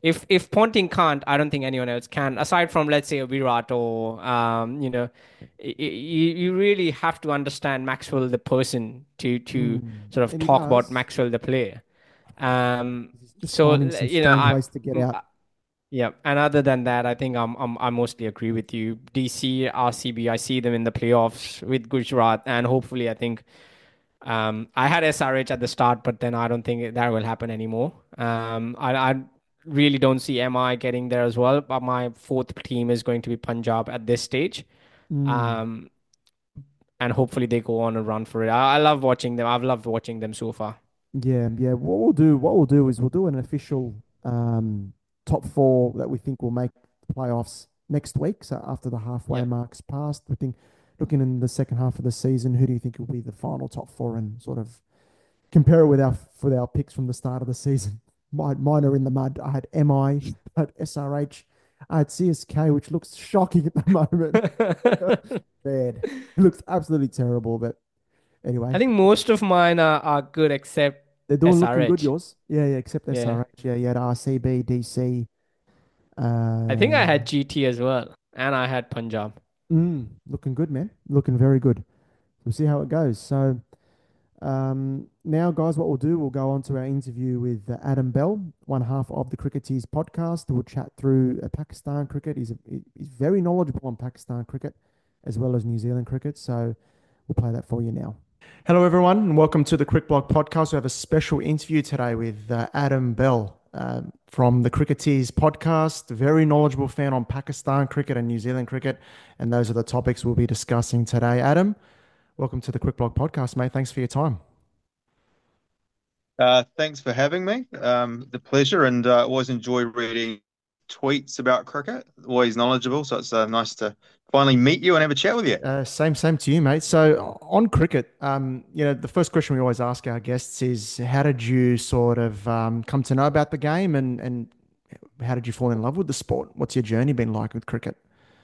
if if Ponting can't, I don't think anyone else can. Aside from, let's say, a Virat or um, you know, y- y- you you really have to understand Maxwell the person to to Mm. sort of And he talk about does. Maxwell the player. Um, He's just so finding some you know, strange I ways to get out. yeah, and other than that, I think I'm, I'm I mostly agree with you. D C, R C B, I see them in the playoffs with Gujarat, and hopefully, I think um, I had S R H at the start, but then I don't think that will happen anymore. Um, I, I really don't see M I getting there as well, but my fourth team is going to be Punjab at this stage. Mm. Um, and hopefully they go on a run for it. I, I love watching them. I've loved watching them so far. Yeah, yeah. What we'll do, what we'll do is we'll do an official um, top four that we think will make the playoffs next week. So after the halfway Yeah. mark's passed, we think looking in the second half of the season, who do you think will be the final top four, and sort of compare it with our with our picks from the start of the season. Mine, mine are in the mud. I had M I, I had S R H, I had C S K, which looks shocking at the moment. Bad. It looks absolutely terrible. But I anyway, think most of mine are, are good except they're doing looking good, S R H. yours. Yeah, yeah, except Yeah. S R H. Yeah, you had R C B, D C. I think I Uh, had G T as well, and I had Punjab. mm, looking good, man. Looking very good. We'll see how it goes. So, Um, now, guys, what we'll do, we'll go on to our interview with uh, Adam Bell, one half of the Cricketeers podcast. We'll chat through uh, Pakistan cricket. He's, a, he's very knowledgeable on Pakistan cricket as well as New Zealand cricket. So we'll play that for you now. Hello, everyone, and welcome to the Crick Blog podcast. We have a special interview today with uh, Adam Bell um, from the Cricketeers podcast. Very knowledgeable fan on Pakistan cricket and New Zealand cricket. And those are the topics we'll be discussing today. Adam, welcome to the Quick Blog podcast, mate. Thanks for your time. Uh, thanks for having me. Um, the pleasure, and uh, always enjoy reading tweets about cricket. Always knowledgeable, so it's uh, nice to finally meet you and have a chat with you. Uh, same, same to you, mate. So on cricket, um, you know, the first question we always ask our guests is, how did you sort of um, come to know about the game, and and how did you fall in love with the sport? What's your journey been like with cricket?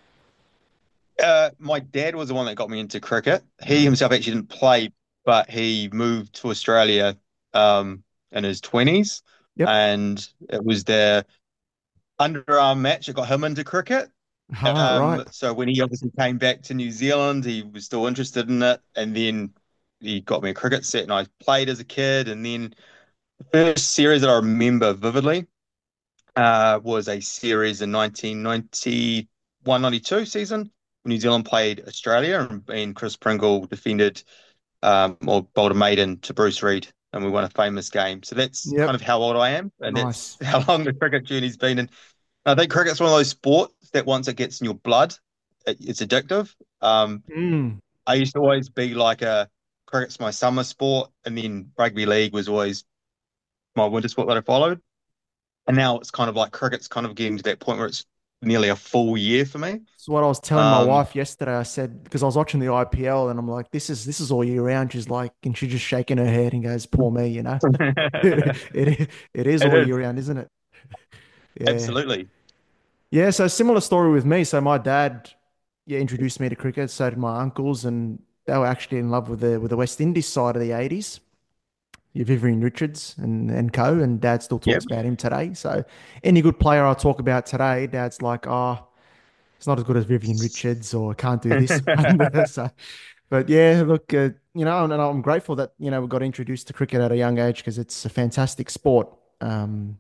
Uh, my dad was the one that got me into cricket. He himself actually didn't play, but he moved to Australia um, in his twenties, Yep. and it was their underarm match that got him into cricket. Ah, right. Um, so when he obviously came back to New Zealand, he was still interested in it, and then he got me a cricket set, and I played as a kid. And then the first series that I remember vividly uh, was a series in nineteen ninety-one ninety-two season when New Zealand played Australia, and, and Chris Pringle defended um, or bowled a maiden to Bruce Reid, and we won a famous game. So that's kind Yep. of how old I am, and that's Nice. how long the cricket journey's been. And I think cricket's one of those sports that once it gets in your blood, it, it's addictive. Um, Mm. I used to always be like a cricket's my summer sport, and then rugby league was always my winter sport that I followed. And now it's kind of like cricket's kind of getting to that point where it's nearly a full year for me. So what I was telling my Um, wife yesterday, I said, because I was watching the I P L and I'm like, this is this is all year round. She's like, and she's just shaking her head and goes, poor me, you know. it It it is all is year round, isn't it? Yeah. absolutely. Yeah, so similar story with me. So my dad, yeah, introduced me to cricket. So did my uncles, and they were actually in love with the with the West Indies side of the eighties. Your Vivian Richards and and co. And Dad still Yep. talks about him today. So any good player I talk about today, Dad's like, oh, it's not as good as Vivian Richards, or can't do this. So, but yeah, look, uh, you know, and, and I'm grateful that you know we got introduced to cricket at a young age because it's a fantastic sport. Um,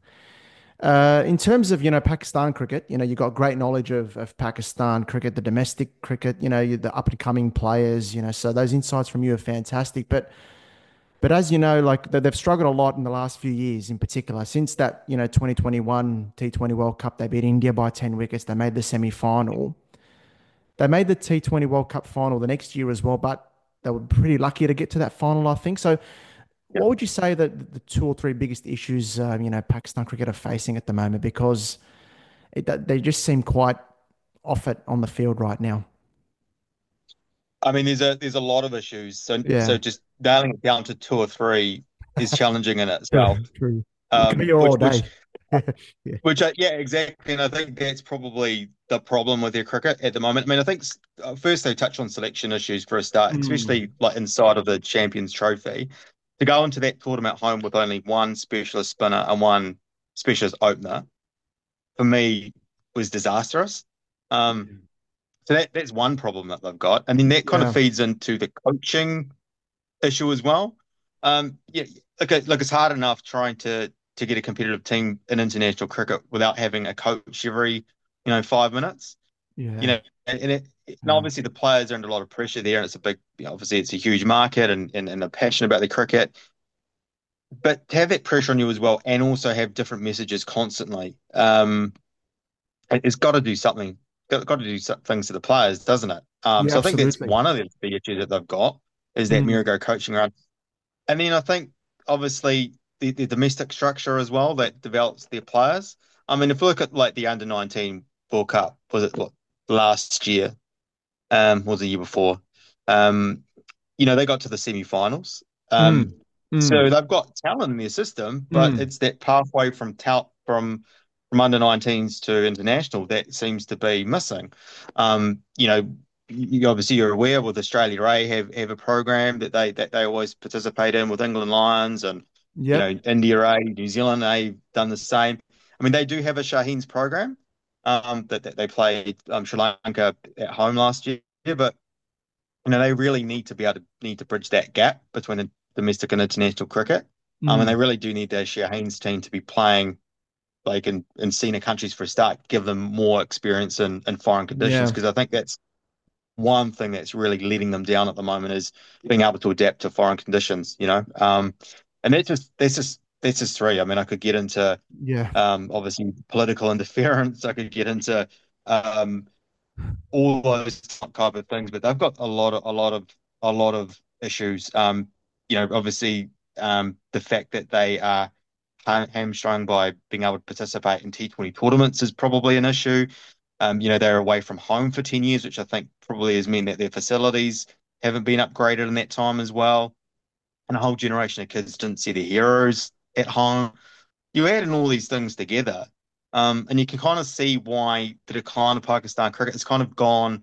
Uh, in terms of, you know, Pakistan cricket, you know, you got great knowledge of, of Pakistan cricket, the domestic cricket, you know, you, the up and coming players, you know, so those insights from you are fantastic. But, but as you know, like they- they've struggled a lot in the last few years in particular. Since that, you know, twenty twenty-one T twenty World Cup, they beat India by ten wickets. They made the semi final. They made the T twenty World Cup final the next year as well, but they were pretty lucky to get to that final, I think. So, what Yep. would you say that the two or three biggest issues, um, you know, Pakistan cricket are facing at the moment? Because it, they just seem quite off it on the field right now. I mean, there's a there's a lot of issues. So so Yeah. just nailing it down to two or three is challenging in True. itself. True. You could be Um, here which all which day. Yeah. which uh, yeah, exactly. And I think that's probably the problem with their cricket at the moment. I mean, I think s- uh, first they touch on selection issues for a start, Mm. especially like inside of the Champions Trophy. To go into that tournament home with only one specialist spinner and one specialist opener, for me, was disastrous. Um, so that that's one problem that they've got, and then that kind of Yeah. feeds into the coaching issue as well. Um, yeah, look, it- look, it's hard enough trying to to get a competitive team in international cricket without having a coach every, you know, five minutes. You Yeah. know, and, and it, and Yeah. obviously the players are under a lot of pressure there, and it's a big, you know, obviously it's a huge market, and, and and they're passionate about the cricket. But to have that pressure on you as well, and also have different messages constantly, um, it- it's got to do something. Got, got to do some things to the players, doesn't it? Um, Yeah, so I think that's absolutely. one of the big issues that they've got is that Mm. merry-go coaching run. And then I think obviously the, the domestic structure as well that develops their players. I mean, if you look at like the under nineteen World Cup, was it what, last year? Um, was the year before? Um, you know, they got to the semi-finals. Um, Mm. Mm. so they've got talent in their system, but Mm. it's that pathway from tout from from under nineteens to international that seems to be missing. Um, you know, you, obviously you're aware with Australia A have have a program that they that they always participate in with England Lions, and you know Yep. India A, New Zealand A done the same. I mean, they do have a Shaheen's program um, that, that they played um, Sri Lanka at home last year, but you know, they really need to be able to need to bridge that gap between the domestic and international cricket. Um, and they Mm. really do need their Shaheen's team to be playing like in, in senior countries for a start, give them more experience in, in foreign conditions. Yeah. Because I think that's one thing that's really letting them down at the moment is being able to adapt to foreign conditions, you know. Um, and that's just that's just that's just three. I mean, I could get into Yeah. um obviously political interference, I could get into um all those type of things, but they've got a lot of a lot of a lot of issues. Um, you know, obviously, um, the fact that they are ha- hamstrung by being able to participate in T twenty tournaments is probably an issue. Um, you know, they're away from home for ten years, which I think probably has meant that their facilities haven't been upgraded in that time as well. And a whole generation of kids didn't see their heroes at home. You add in all these things together, um, and you can kind of see why the decline of Pakistan cricket has kind of gone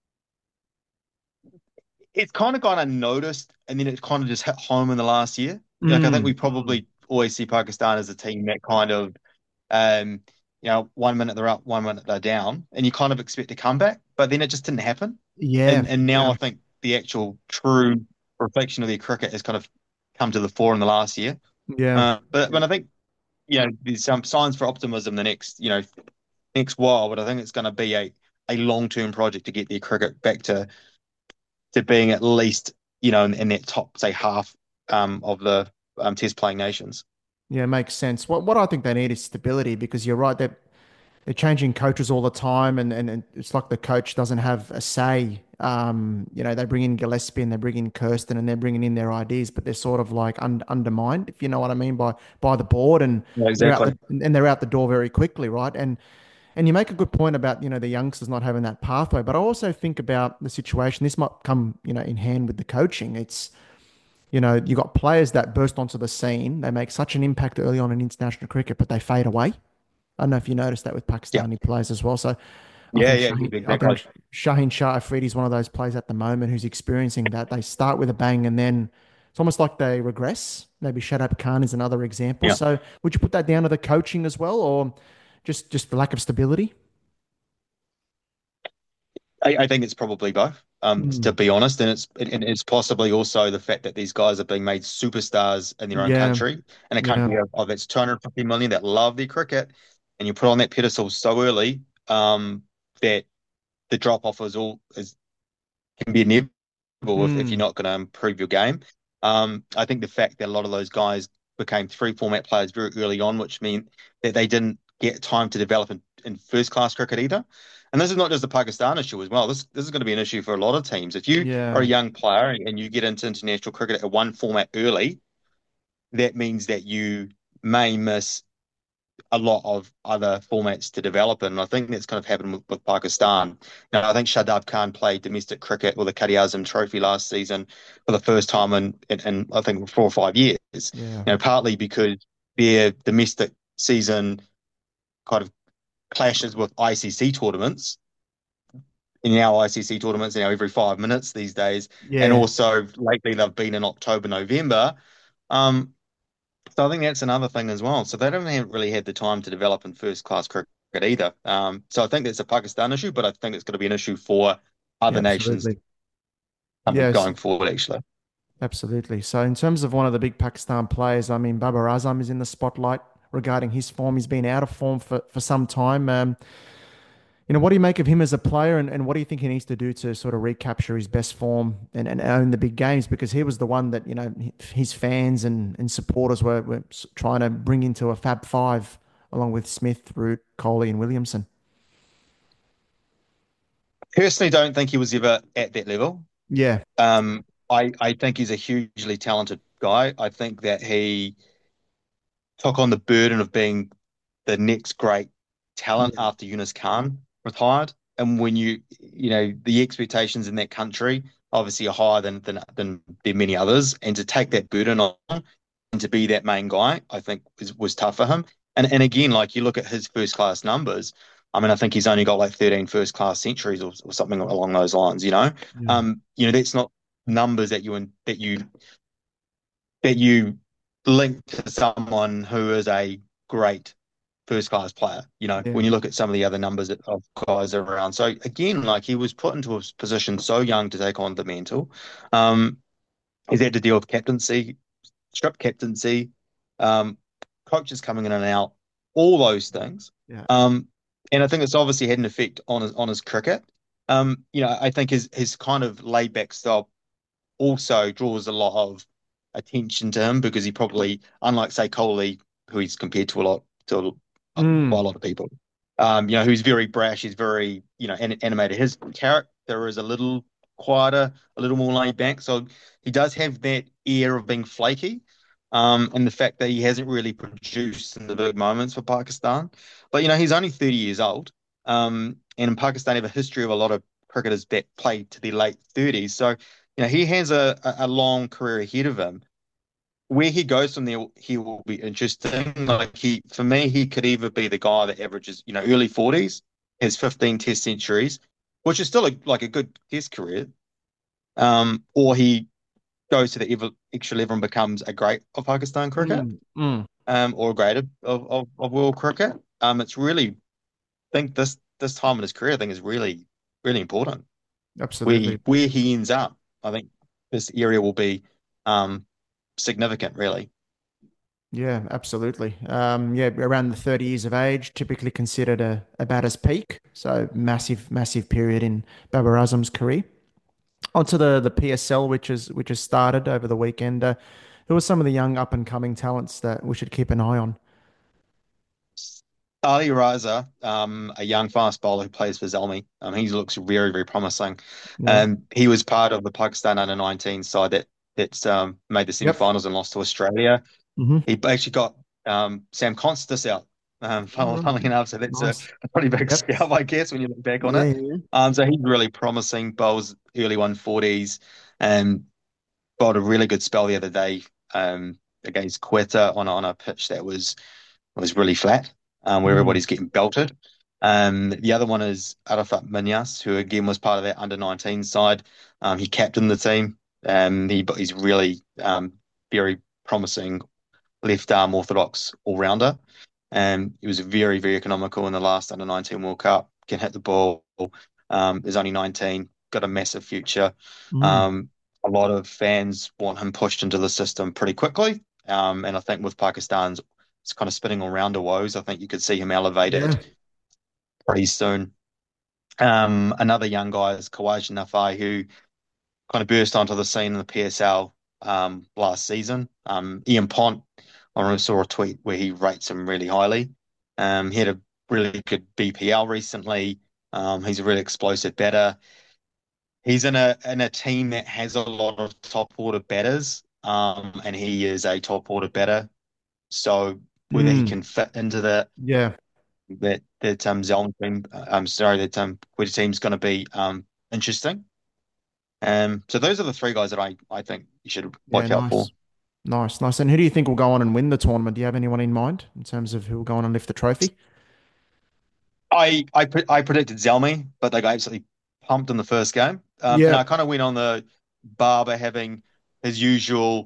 it's kind of gone unnoticed, and then it kind of just hit home in the last year. Like I think we Mm. Mm. probably always see Pakistan as a team that kind of, um, you know, one minute they're up, one minute they're down, and you kind of expect a comeback, but then it just didn't happen. Yeah. And and now Yeah. I think the actual true reflection of their cricket has kind of come to the fore in the last year. Yeah. Uh, but but I think you know there's some signs for optimism the next you know next while, but I think it's going to be a a long term project to get their cricket back to to being at least, you know, in, in that top, say, half um, of the um, test playing nations. Yeah, makes sense. What what I think they need is stability because you're right, they're they're changing coaches all the time and, and, and it's like the coach doesn't have a say. Um, you know, they bring in Gillespie and they bring in Kirsten and they're bringing in their ideas, but they're sort of like un undermined, if you know what I mean, by by the board and Yeah, they're out exactly. the and they're out the door very quickly, right? And and you make a good point about, you know, the youngsters not having that pathway, but I also think about the situation. This might come, you know, in hand with the coaching. It's you know, you got players that burst onto the scene. They make such an impact early on in international cricket, but they fade away. I don't know if you noticed that with Yeah, Pakistani players as well. So I yeah, think yeah. Shaheen, I Exactly. think Shaheen Shah Afridi is one of those players at the moment who's experiencing that. They start with a bang and then it's almost like they regress. Maybe Shadab Khan is another example. Yeah. So would you put that down to the coaching as well, or just just the lack of stability? I, I think it's probably both, um, to Mm. be honest, and it's and it's possibly also the fact that these guys are being made superstars in their own Yeah, country, in a yeah, country of, of its two hundred fifty million that love their cricket, and you put on that pedestal so early, um, that the drop off is all is can be inevitable if, if you're mm. not going to improve your game. Um, I think the fact that a lot of those guys became three format players very early on, which meant that they didn't get time to develop in, in first class cricket either. And this is not just a Pakistan issue as well. This this is going to be an issue for a lot of teams. If you are a Yeah. young player and you get into international cricket at one format early, that means that you may miss a lot of other formats to develop in. And I think that's kind of happened with, with Pakistan. You know, I think Shadab Khan played domestic cricket with the Qadi Azam Trophy last season for the first time in, in, in I think four or five years. Yeah. You know, partly because their domestic season kind of clashes with I C C tournaments. In our I C C tournaments, you know, every five minutes these days, and Yeah. also lately they've been in October, November. Um, So I think that's another thing as well. So they don't have really had the time to develop in first class cricket either. Um, so I think that's a Pakistan issue, but I think it's going to be an issue for Yeah, other nations absolutely. um, Yes, going forward, actually. absolutely. So, in terms of one of the big Pakistan players, I mean, Babar Azam is in the spotlight regarding his form. He's been out of form for, for some time. Um, you know, what do you make of him as a player, and, and what do you think he needs to do to sort of recapture his best form and, and own the big games? Because he was the one that, you know, his fans and, and supporters were, were trying to bring into a Fab Five along with Smith, Root, Kohli, and Williamson. Personally, don't think he was ever at that level. Yeah. Um, I I think he's a hugely talented guy. I think that he took on the burden of being the next great talent Yeah. after Yunus Khan retired. And when you, you know, the expectations in that country obviously are higher than than than, than many others, and to take that burden on and to be that main guy, I think was, was tough for him. And and again, like you look at his first class numbers, I mean, I think he's only got like thirteen first class centuries or, or something along those lines, you know. Yeah. Um, you know, that's not numbers that you that you that you link to someone who is a great first class player. You know, Yeah. when you look at some of the other numbers of guys around. So again, like he was put into a position so young to take on the mantle. Um, he's had to deal with captaincy, strip captaincy, um, coaches coming in and out, all those things. Yeah. Um, and I think it's obviously had an effect on his on his cricket. Um, you know, I think his his kind of laid back style also draws a lot of attention to him because he probably, unlike say Kohli, who he's compared to a lot to a, by a Mm. lot of people, um, you know, who's very brash, he's very, you know, an, animated. His character is a little quieter, a little more laid back, so he does have that air of being flaky. Um, and the fact that he hasn't really produced in the big moments for Pakistan, but you know he's only thirty years old, um, and in Pakistan have a history of a lot of cricketers that play to their late thirties. So you know, he has a, a long career ahead of him. Where he goes from there, he will be interesting. Like he, for me, he could either be the guy that averages, you know, early forties, has fifteen Test centuries, which is still a, like a good Test career, um, or he goes to the ever, extra level and becomes a great of Pakistan cricket, Mm. Mm. um, or a great of, of, of world cricket. Um, it's really, I think this this time in his career, I think is really, really important. Where Absolutely. he where he ends up, I think this area will be um, significant, really. Yeah, absolutely. Um, yeah, around the thirty years of age, typically considered a, a batter's peak. So massive, massive period in Babar Azam's career. Onto the, the P S L, which is which has started over the weekend. Uh, who are some of the young up and coming talents that we should keep an eye on? Ali Raza, um, a young fast bowler who plays for Zalmi, um, he looks very, very promising. Yeah. Um, he was part of the Pakistan under nineteen side that that's um, made the Yep. semi-finals and lost to Australia. Mm-hmm. He actually got um, Sam Constas out, um, All funnily, right. funnily enough. So that's a, Nice. a pretty big Yep. scalp, I guess, when you look back on Yeah, it. yeah. Um, so he's really promising. Bowls early one forties and bowled a really good spell the other day um, against Quetta on on a pitch that was was really flat, um, where Mm. everybody's getting belted. Um, the other one is Arafat Minyas, who again was part of that under nineteen side. Um, he captained the team. Um, he, he's really um, very promising left arm orthodox all rounder. Um, he was very, very economical in the last under nineteen World Cup. Can hit the ball. Um, is only nineteen. Got a massive future. Mm. Um, a lot of fans want him pushed into the system pretty quickly. Um, and I think with Pakistan's it's kind of spinning all rounder woes, I think you could see him Yeah. elevated pretty soon. Um, another young guy is Kawaj Nafai, who kind of burst onto the scene in the P S L um, last season. Um, Ian Pont, I saw a tweet where he rates him really highly. Um, he had a really good B P L recently. Um, he's a really explosive batter. He's in a in a team that has a lot of top order batters, um, and he is a top order batter. So whether he Mm. can fit into the Yeah. that that um Zelm team, I'm sorry, that um Quetta team's going to be um interesting. Um, so those are the three guys that I I think you should Yeah. watch out for. Nice. Nice. Nice. And who do you think will go on and win the tournament? Do you have anyone in mind in terms of who will go on and lift the trophy? I I pre I predicted Zelmi, but they got absolutely pumped in the first game. Um, and Yeah. I kind of went on the Barber having his usual.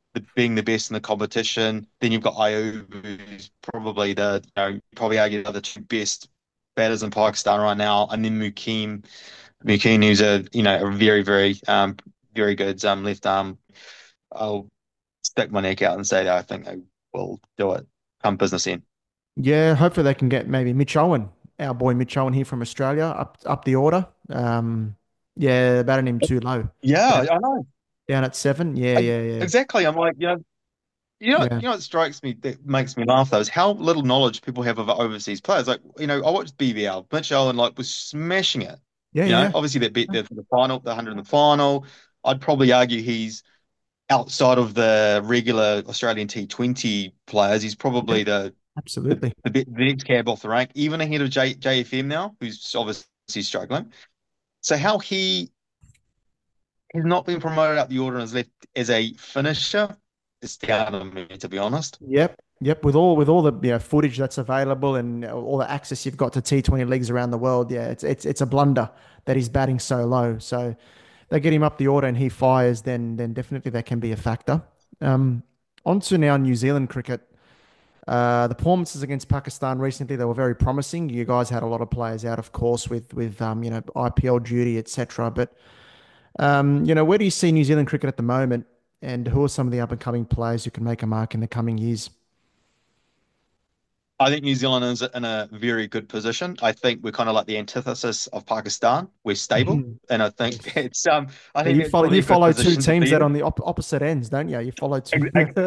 the, being the best in the competition. Then you've got Ayub, who's probably the, you know, probably argue the two best batters in Pakistan right now, and then Mukeem, Mukeem, who's a, you know, a very, very, um, very good um left arm. I'll stick my neck out and say that I think they will do it come business end. Yeah, hopefully they can get maybe Mitch Owen, our boy Mitch Owen here from Australia, up up the order. Um, yeah, batting him too low. Yeah, Down, I know. down at seven. Yeah, I, yeah, yeah, exactly. I'm like, you know, you know, yeah, you know what strikes me that makes me laugh though is how little knowledge people have of overseas players. Like, you know, I watched B B L. Mitch Owen like was smashing it. yeah, You know, yeah, obviously that beat the, the final, the hundred in the final. I'd probably argue he's outside of the regular Australian T twenty players. He's yeah, probably the the, absolutely. the, the next cab off the rank, even ahead of J, JFM now, who's obviously struggling. So how he has not been promoted up the order and is left as a finisher, it's down to me, to be honest. Yep, yep. With all with all the you know, footage that's available and all the access you've got to T twenty leagues around the world, yeah, it's it's it's a blunder that he's batting so low. So they get him up the order and he fires, then then definitely that can be a factor. Um, on to now New Zealand cricket. Uh, the performances against Pakistan recently, they were very promising. You guys had a lot of players out, of course, with with um, you know I P L duty, et cetera. But um, you know, where do you see New Zealand cricket at the moment, and who are some of the up and coming players who can make a mark in the coming years? I think New Zealand is in a very good position. I think we're kind of like the antithesis of Pakistan. We're stable, Mhm. and I think it's um I Yeah, think you that's follow probably you a good follow two position to teams be that in. on the op opposite ends, don't you? You follow two. Ex- ex-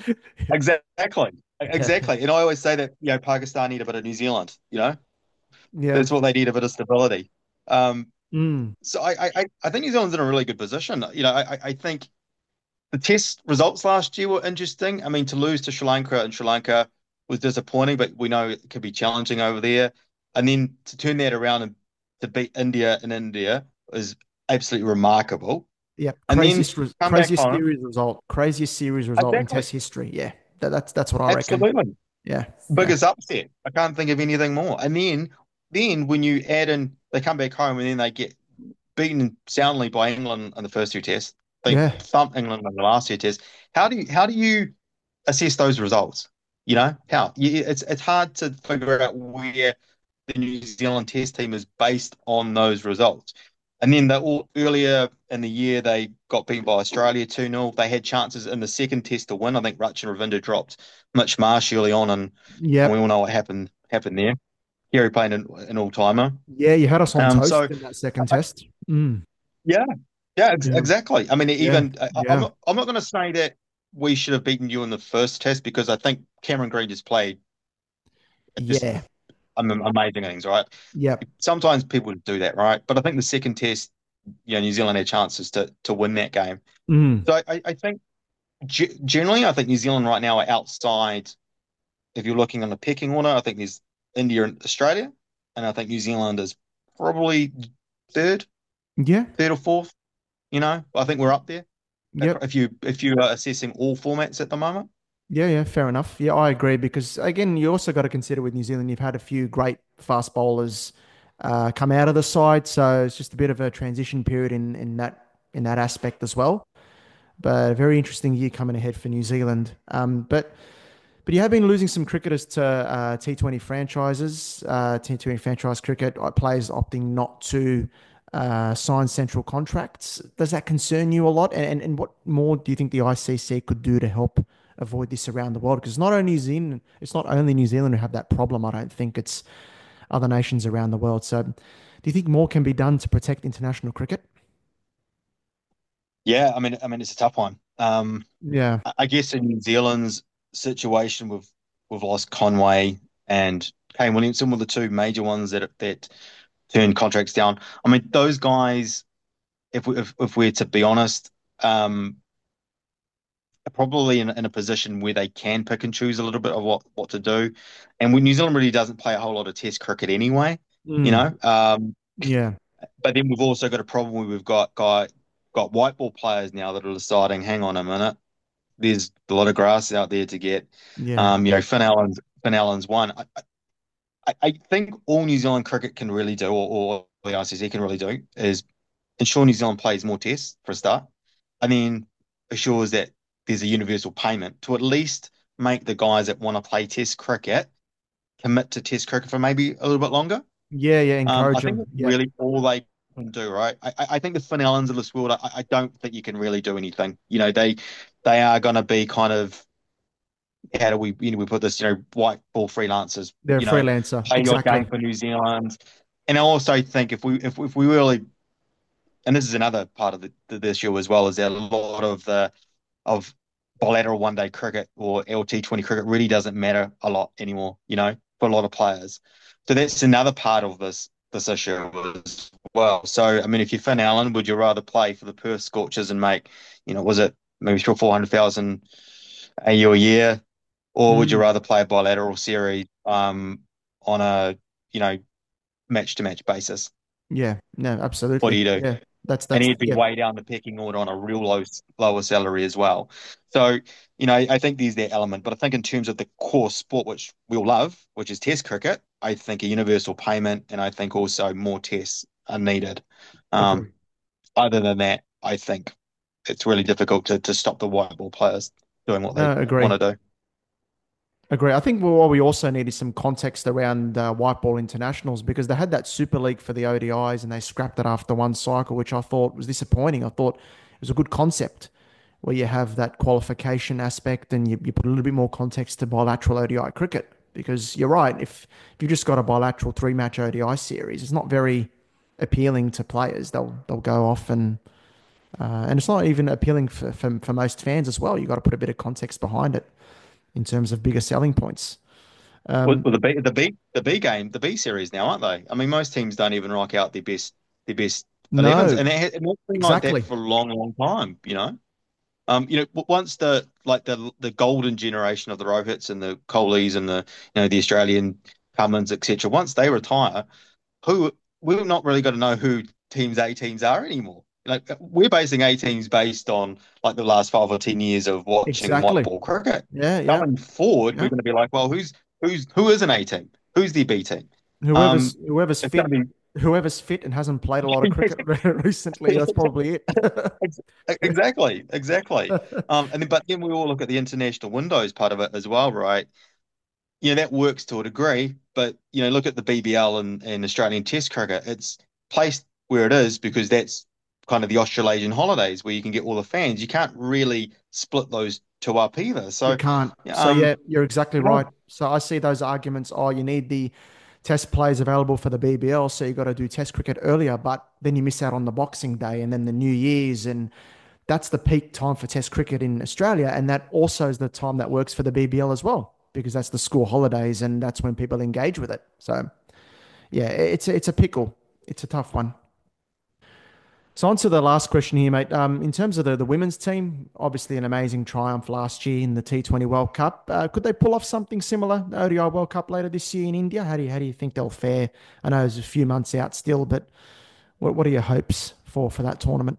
Exactly. Yeah, Exactly. And I always say that, you know, Pakistan need a bit of New Zealand, you know, yeah. that's what they need, a bit of stability. Um, Mm. so I, I, I think New Zealand's in a really good position. You know, I, I think the test results last year were interesting. I mean, to lose to Sri Lanka and Sri Lanka was disappointing, but we know it could be challenging over there. And then to turn that around and to beat India in India is absolutely remarkable. Yep, And then craziest res- come back craziest home. series result, craziest series result in Exactly. Test history. Yeah, that, that's that's what I reckon. Absolutely. Yeah, yeah, Biggest upset. I can't think of anything more. And then, then when you add in, they come back home and then they get beaten soundly by England in the first two tests. They yeah, thumped England in the last two tests. How do you how do you assess those results? You know how you, it's it's hard to figure out where the New Zealand Test team is based on those results. And then they all earlier in the year they got beaten by Australia two nil. They had chances in the second test to win. I think Rachin Ravindra dropped Mitch Marsh early on, and and we yep, all know what happened happened there. Gary Payne an, an all timer. yeah. You had us on Um, toast so in that second I, test. Mm, yeah, yeah, ex yeah, exactly. I mean, yeah, even I, I'm yeah, not I'm not going to say that we should have beaten you in the first test because I think Cameron Green just played just yeah, am- amazing innings, right? yep. Sometimes people do that, right? But I think the second test, you know, New Zealand had chances to to win that game. Mm, So I, I I think ge- generally, I think New Zealand right now are outside. If you're looking on the pecking order, I think there's India and Australia, and I think New Zealand is probably third, yeah, third or fourth. You know, I think we're up there yep. if you if you are assessing all formats at the moment. Yeah, yeah, fair enough. Yeah, I agree because again, you also got to consider with New Zealand, you've had a few great fast bowlers uh, come out of the side, so it's just a bit of a transition period in in that in that aspect as well. But a very interesting year coming ahead for New Zealand. Um, but but you have been losing some cricketers to uh, T twenty franchises, uh, T twenty franchise cricket, uh, players opting not to uh, sign central contracts. Does that concern you a lot? And, and, and what more do you think the I C C could do to help avoid this around the world? Because not only New Zealand, it's not only New Zealand who have that problem. I don't think it's other nations around the world. So, do you think more can be done to protect international cricket? Yeah, I mean, I mean, it's a tough one. Um, Yeah, I I guess in New Zealand's situation, we've we've lost Conway and Kane Williamson were the two major ones that that turned contracts down. I mean, those guys, if we if, if we're to be honest, um, are probably in, in a position where they can pick and choose a little bit of what what to do. And when New Zealand really doesn't play a whole lot of Test cricket anyway, you mm, know. Um, yeah, but then we've also got a problem where we've got guy got white ball players now that are deciding, hang on a minute, there's a lot of grass out there to get. yeah, Um, you know, Finn Allen's Finn Allen's one. I, I, I think all New Zealand cricket can really do, or, or the I C C can really do, is ensure New Zealand plays more tests for a start, and then assures that there's a universal payment to at least make the guys that want to play Test cricket commit to Test cricket for maybe a little bit longer. Yeah, yeah, Um, I encourage think them. that's Yep. really all they can do, right? I, I think the Finn Allens of this world, I, I don't think you can really do anything. You know, they they are going to be kind of how do we, you know, we put this, you know, white ball freelancers, They're a you know, freelancer. play your game Exactly. for New Zealand. And I also think if we if, if we really, and this is another part of the, the issue as well, is that a lot of the of bilateral one day cricket or L T twenty cricket really doesn't matter a lot anymore, you know, for a lot of players. So that's another part of this this issue as well. So I mean, if you're Finn Allen, would you rather play for the Perth Scorchers and make, you know, was it maybe three or four hundred thousand a year a year, or would you Mm. rather play a bilateral series um on a, you know, match to match basis? Yeah. No, What do absolutely. you do? Yeah. That's And that's he'd be yeah. way down the pecking order on a real low lower salary as well. So, you know, I think there's that element. But I think in terms of the core sport, which we all love, which is Test cricket, I think a universal payment, and I think also more tests are needed. Um, Agree. other than that, I think it's really difficult to to stop the white ball players doing what they No, agree. want to do. Agree. I think what we also need is some context around uh, white ball internationals because they had that Super League for the O D Is and they scrapped it after one cycle, which I thought was disappointing. I thought it was a good concept where you have that qualification aspect and you, you put a little bit more context to bilateral O D I cricket because you're right. If, if you've just got a bilateral three match O D I series, it's not very appealing to players. They'll they'll go off and uh, and it's not even appealing for, for, for most fans as well. You've got to put a bit of context behind it in terms of bigger selling points. Well, Um, well, the B, the B, the B game, the B series now, aren't they? I mean, most teams don't even rock out their best, their best elevens, no, and it, it's been like that exactly. for a long, long time. You know, um, you know, w- once the like the the golden generation of the Rohits and the Kohlis and the, you know, the Australian Cummins, et cetera. Once they retire, who we're not really going to know who teams A teams are anymore. Like we're basing A teams based on like the last five or ten years of watching white Exactly. ball cricket. Yeah, yeah, Going forward, we're yeah. going to be like, well, who's who's who is an A team? Who's the B team? Whoever's Um, whoever's it's going fit, to whoever's fit and hasn't played a lot of cricket be recently, that's probably it. Ex- exactly, exactly. Um, and then, but then we all look at the international windows part of it as well, right? You know, that works to a degree, but you know, look at the B B L and, and Australian Test cricket. It's placed where it is because that's kind of the Australasian holidays where you can get all the fans. You can't really split those two up either. You So, can't. yeah, So um, yeah, you're exactly yeah, right. So I see those arguments. Oh, you need the test players available for the B B L, so you got to do test cricket earlier, but then you miss out on the Boxing Day and then the New Year's, and that's the peak time for test cricket in Australia, and that also is the time that works for the B B L as well because that's the school holidays and that's when people engage with it. So yeah, it's it's a pickle. It's a tough one. So on to the last question here, mate. Um, in terms of the, the women's team, obviously an amazing triumph last year in the T twenty World Cup. Uh, could they pull off something similar, the O D I World Cup later this year in India? How do you how do you think they'll fare? I know there's a few months out still, but what what are your hopes for for that tournament?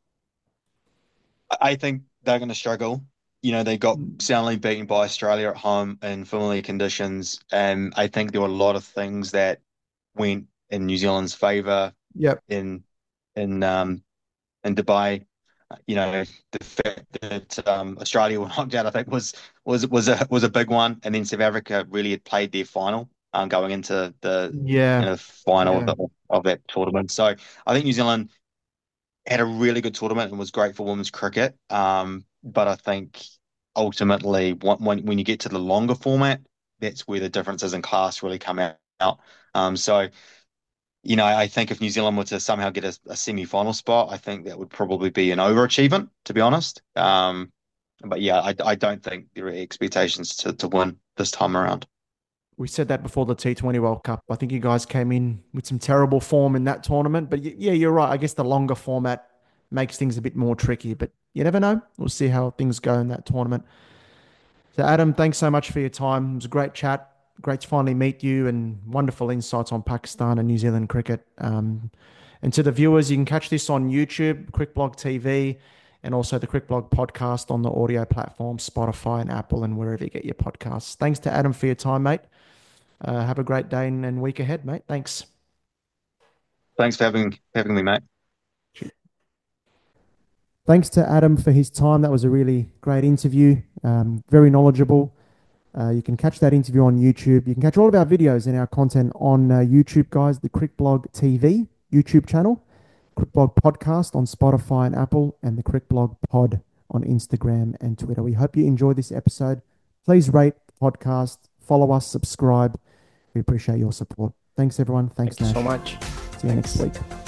I think they're going to struggle. You know, they got Mm. soundly beaten by Australia at home in familiar conditions, and I think there were a lot of things that went in New Zealand's favour Yep. in in um in Dubai. You know, the fact that um, Australia were knocked out, I think, was was was a was a big one, and then South Africa really had played their final, um, going into the, you Yeah. know, final of, Yeah. the, of that tournament. So I think New Zealand had a really good tournament and was great for women's cricket. Um, but I think ultimately, when when when you get to the longer format, that's where the differences in class really come out. Um, so you know, I think if New Zealand were to somehow get a, a semi-final spot, I think that would probably be an overachievement, to be honest. Um, but yeah, I, I don't think there are expectations to, to win this time around. We said that before the T twenty World Cup. I think you guys came in with some terrible form in that tournament, but y- yeah, you're right. I guess the longer format makes things a bit more tricky, but you never know. We'll see how things go in that tournament. So, Adam, thanks so much for your time. It was a great chat. Great to finally meet you and wonderful insights on Pakistan and New Zealand cricket. Um, and to the viewers, you can catch this on YouTube, QuickBlog T V, and also the QuickBlog podcast on the audio platform, Spotify and Apple, and wherever you get your podcasts. Thanks to Adam for your time, mate. Uh, have a great day and, and week ahead, mate. Thanks. Thanks for having having me, mate. Thanks to Adam for his time. That was a really great interview, um, very knowledgeable. Uh, you can catch that interview on YouTube. You can catch all of our videos and our content on uh, YouTube, guys, the Crickblog T V YouTube channel, Crickblog Podcast on Spotify and Apple, and the Crickblog Pod on Instagram and Twitter. We hope you enjoyed this episode. Please rate the podcast, follow us, subscribe. We appreciate your support. Thanks, everyone. Thanks, Thank you Nash. so much. See you Thanks. next week.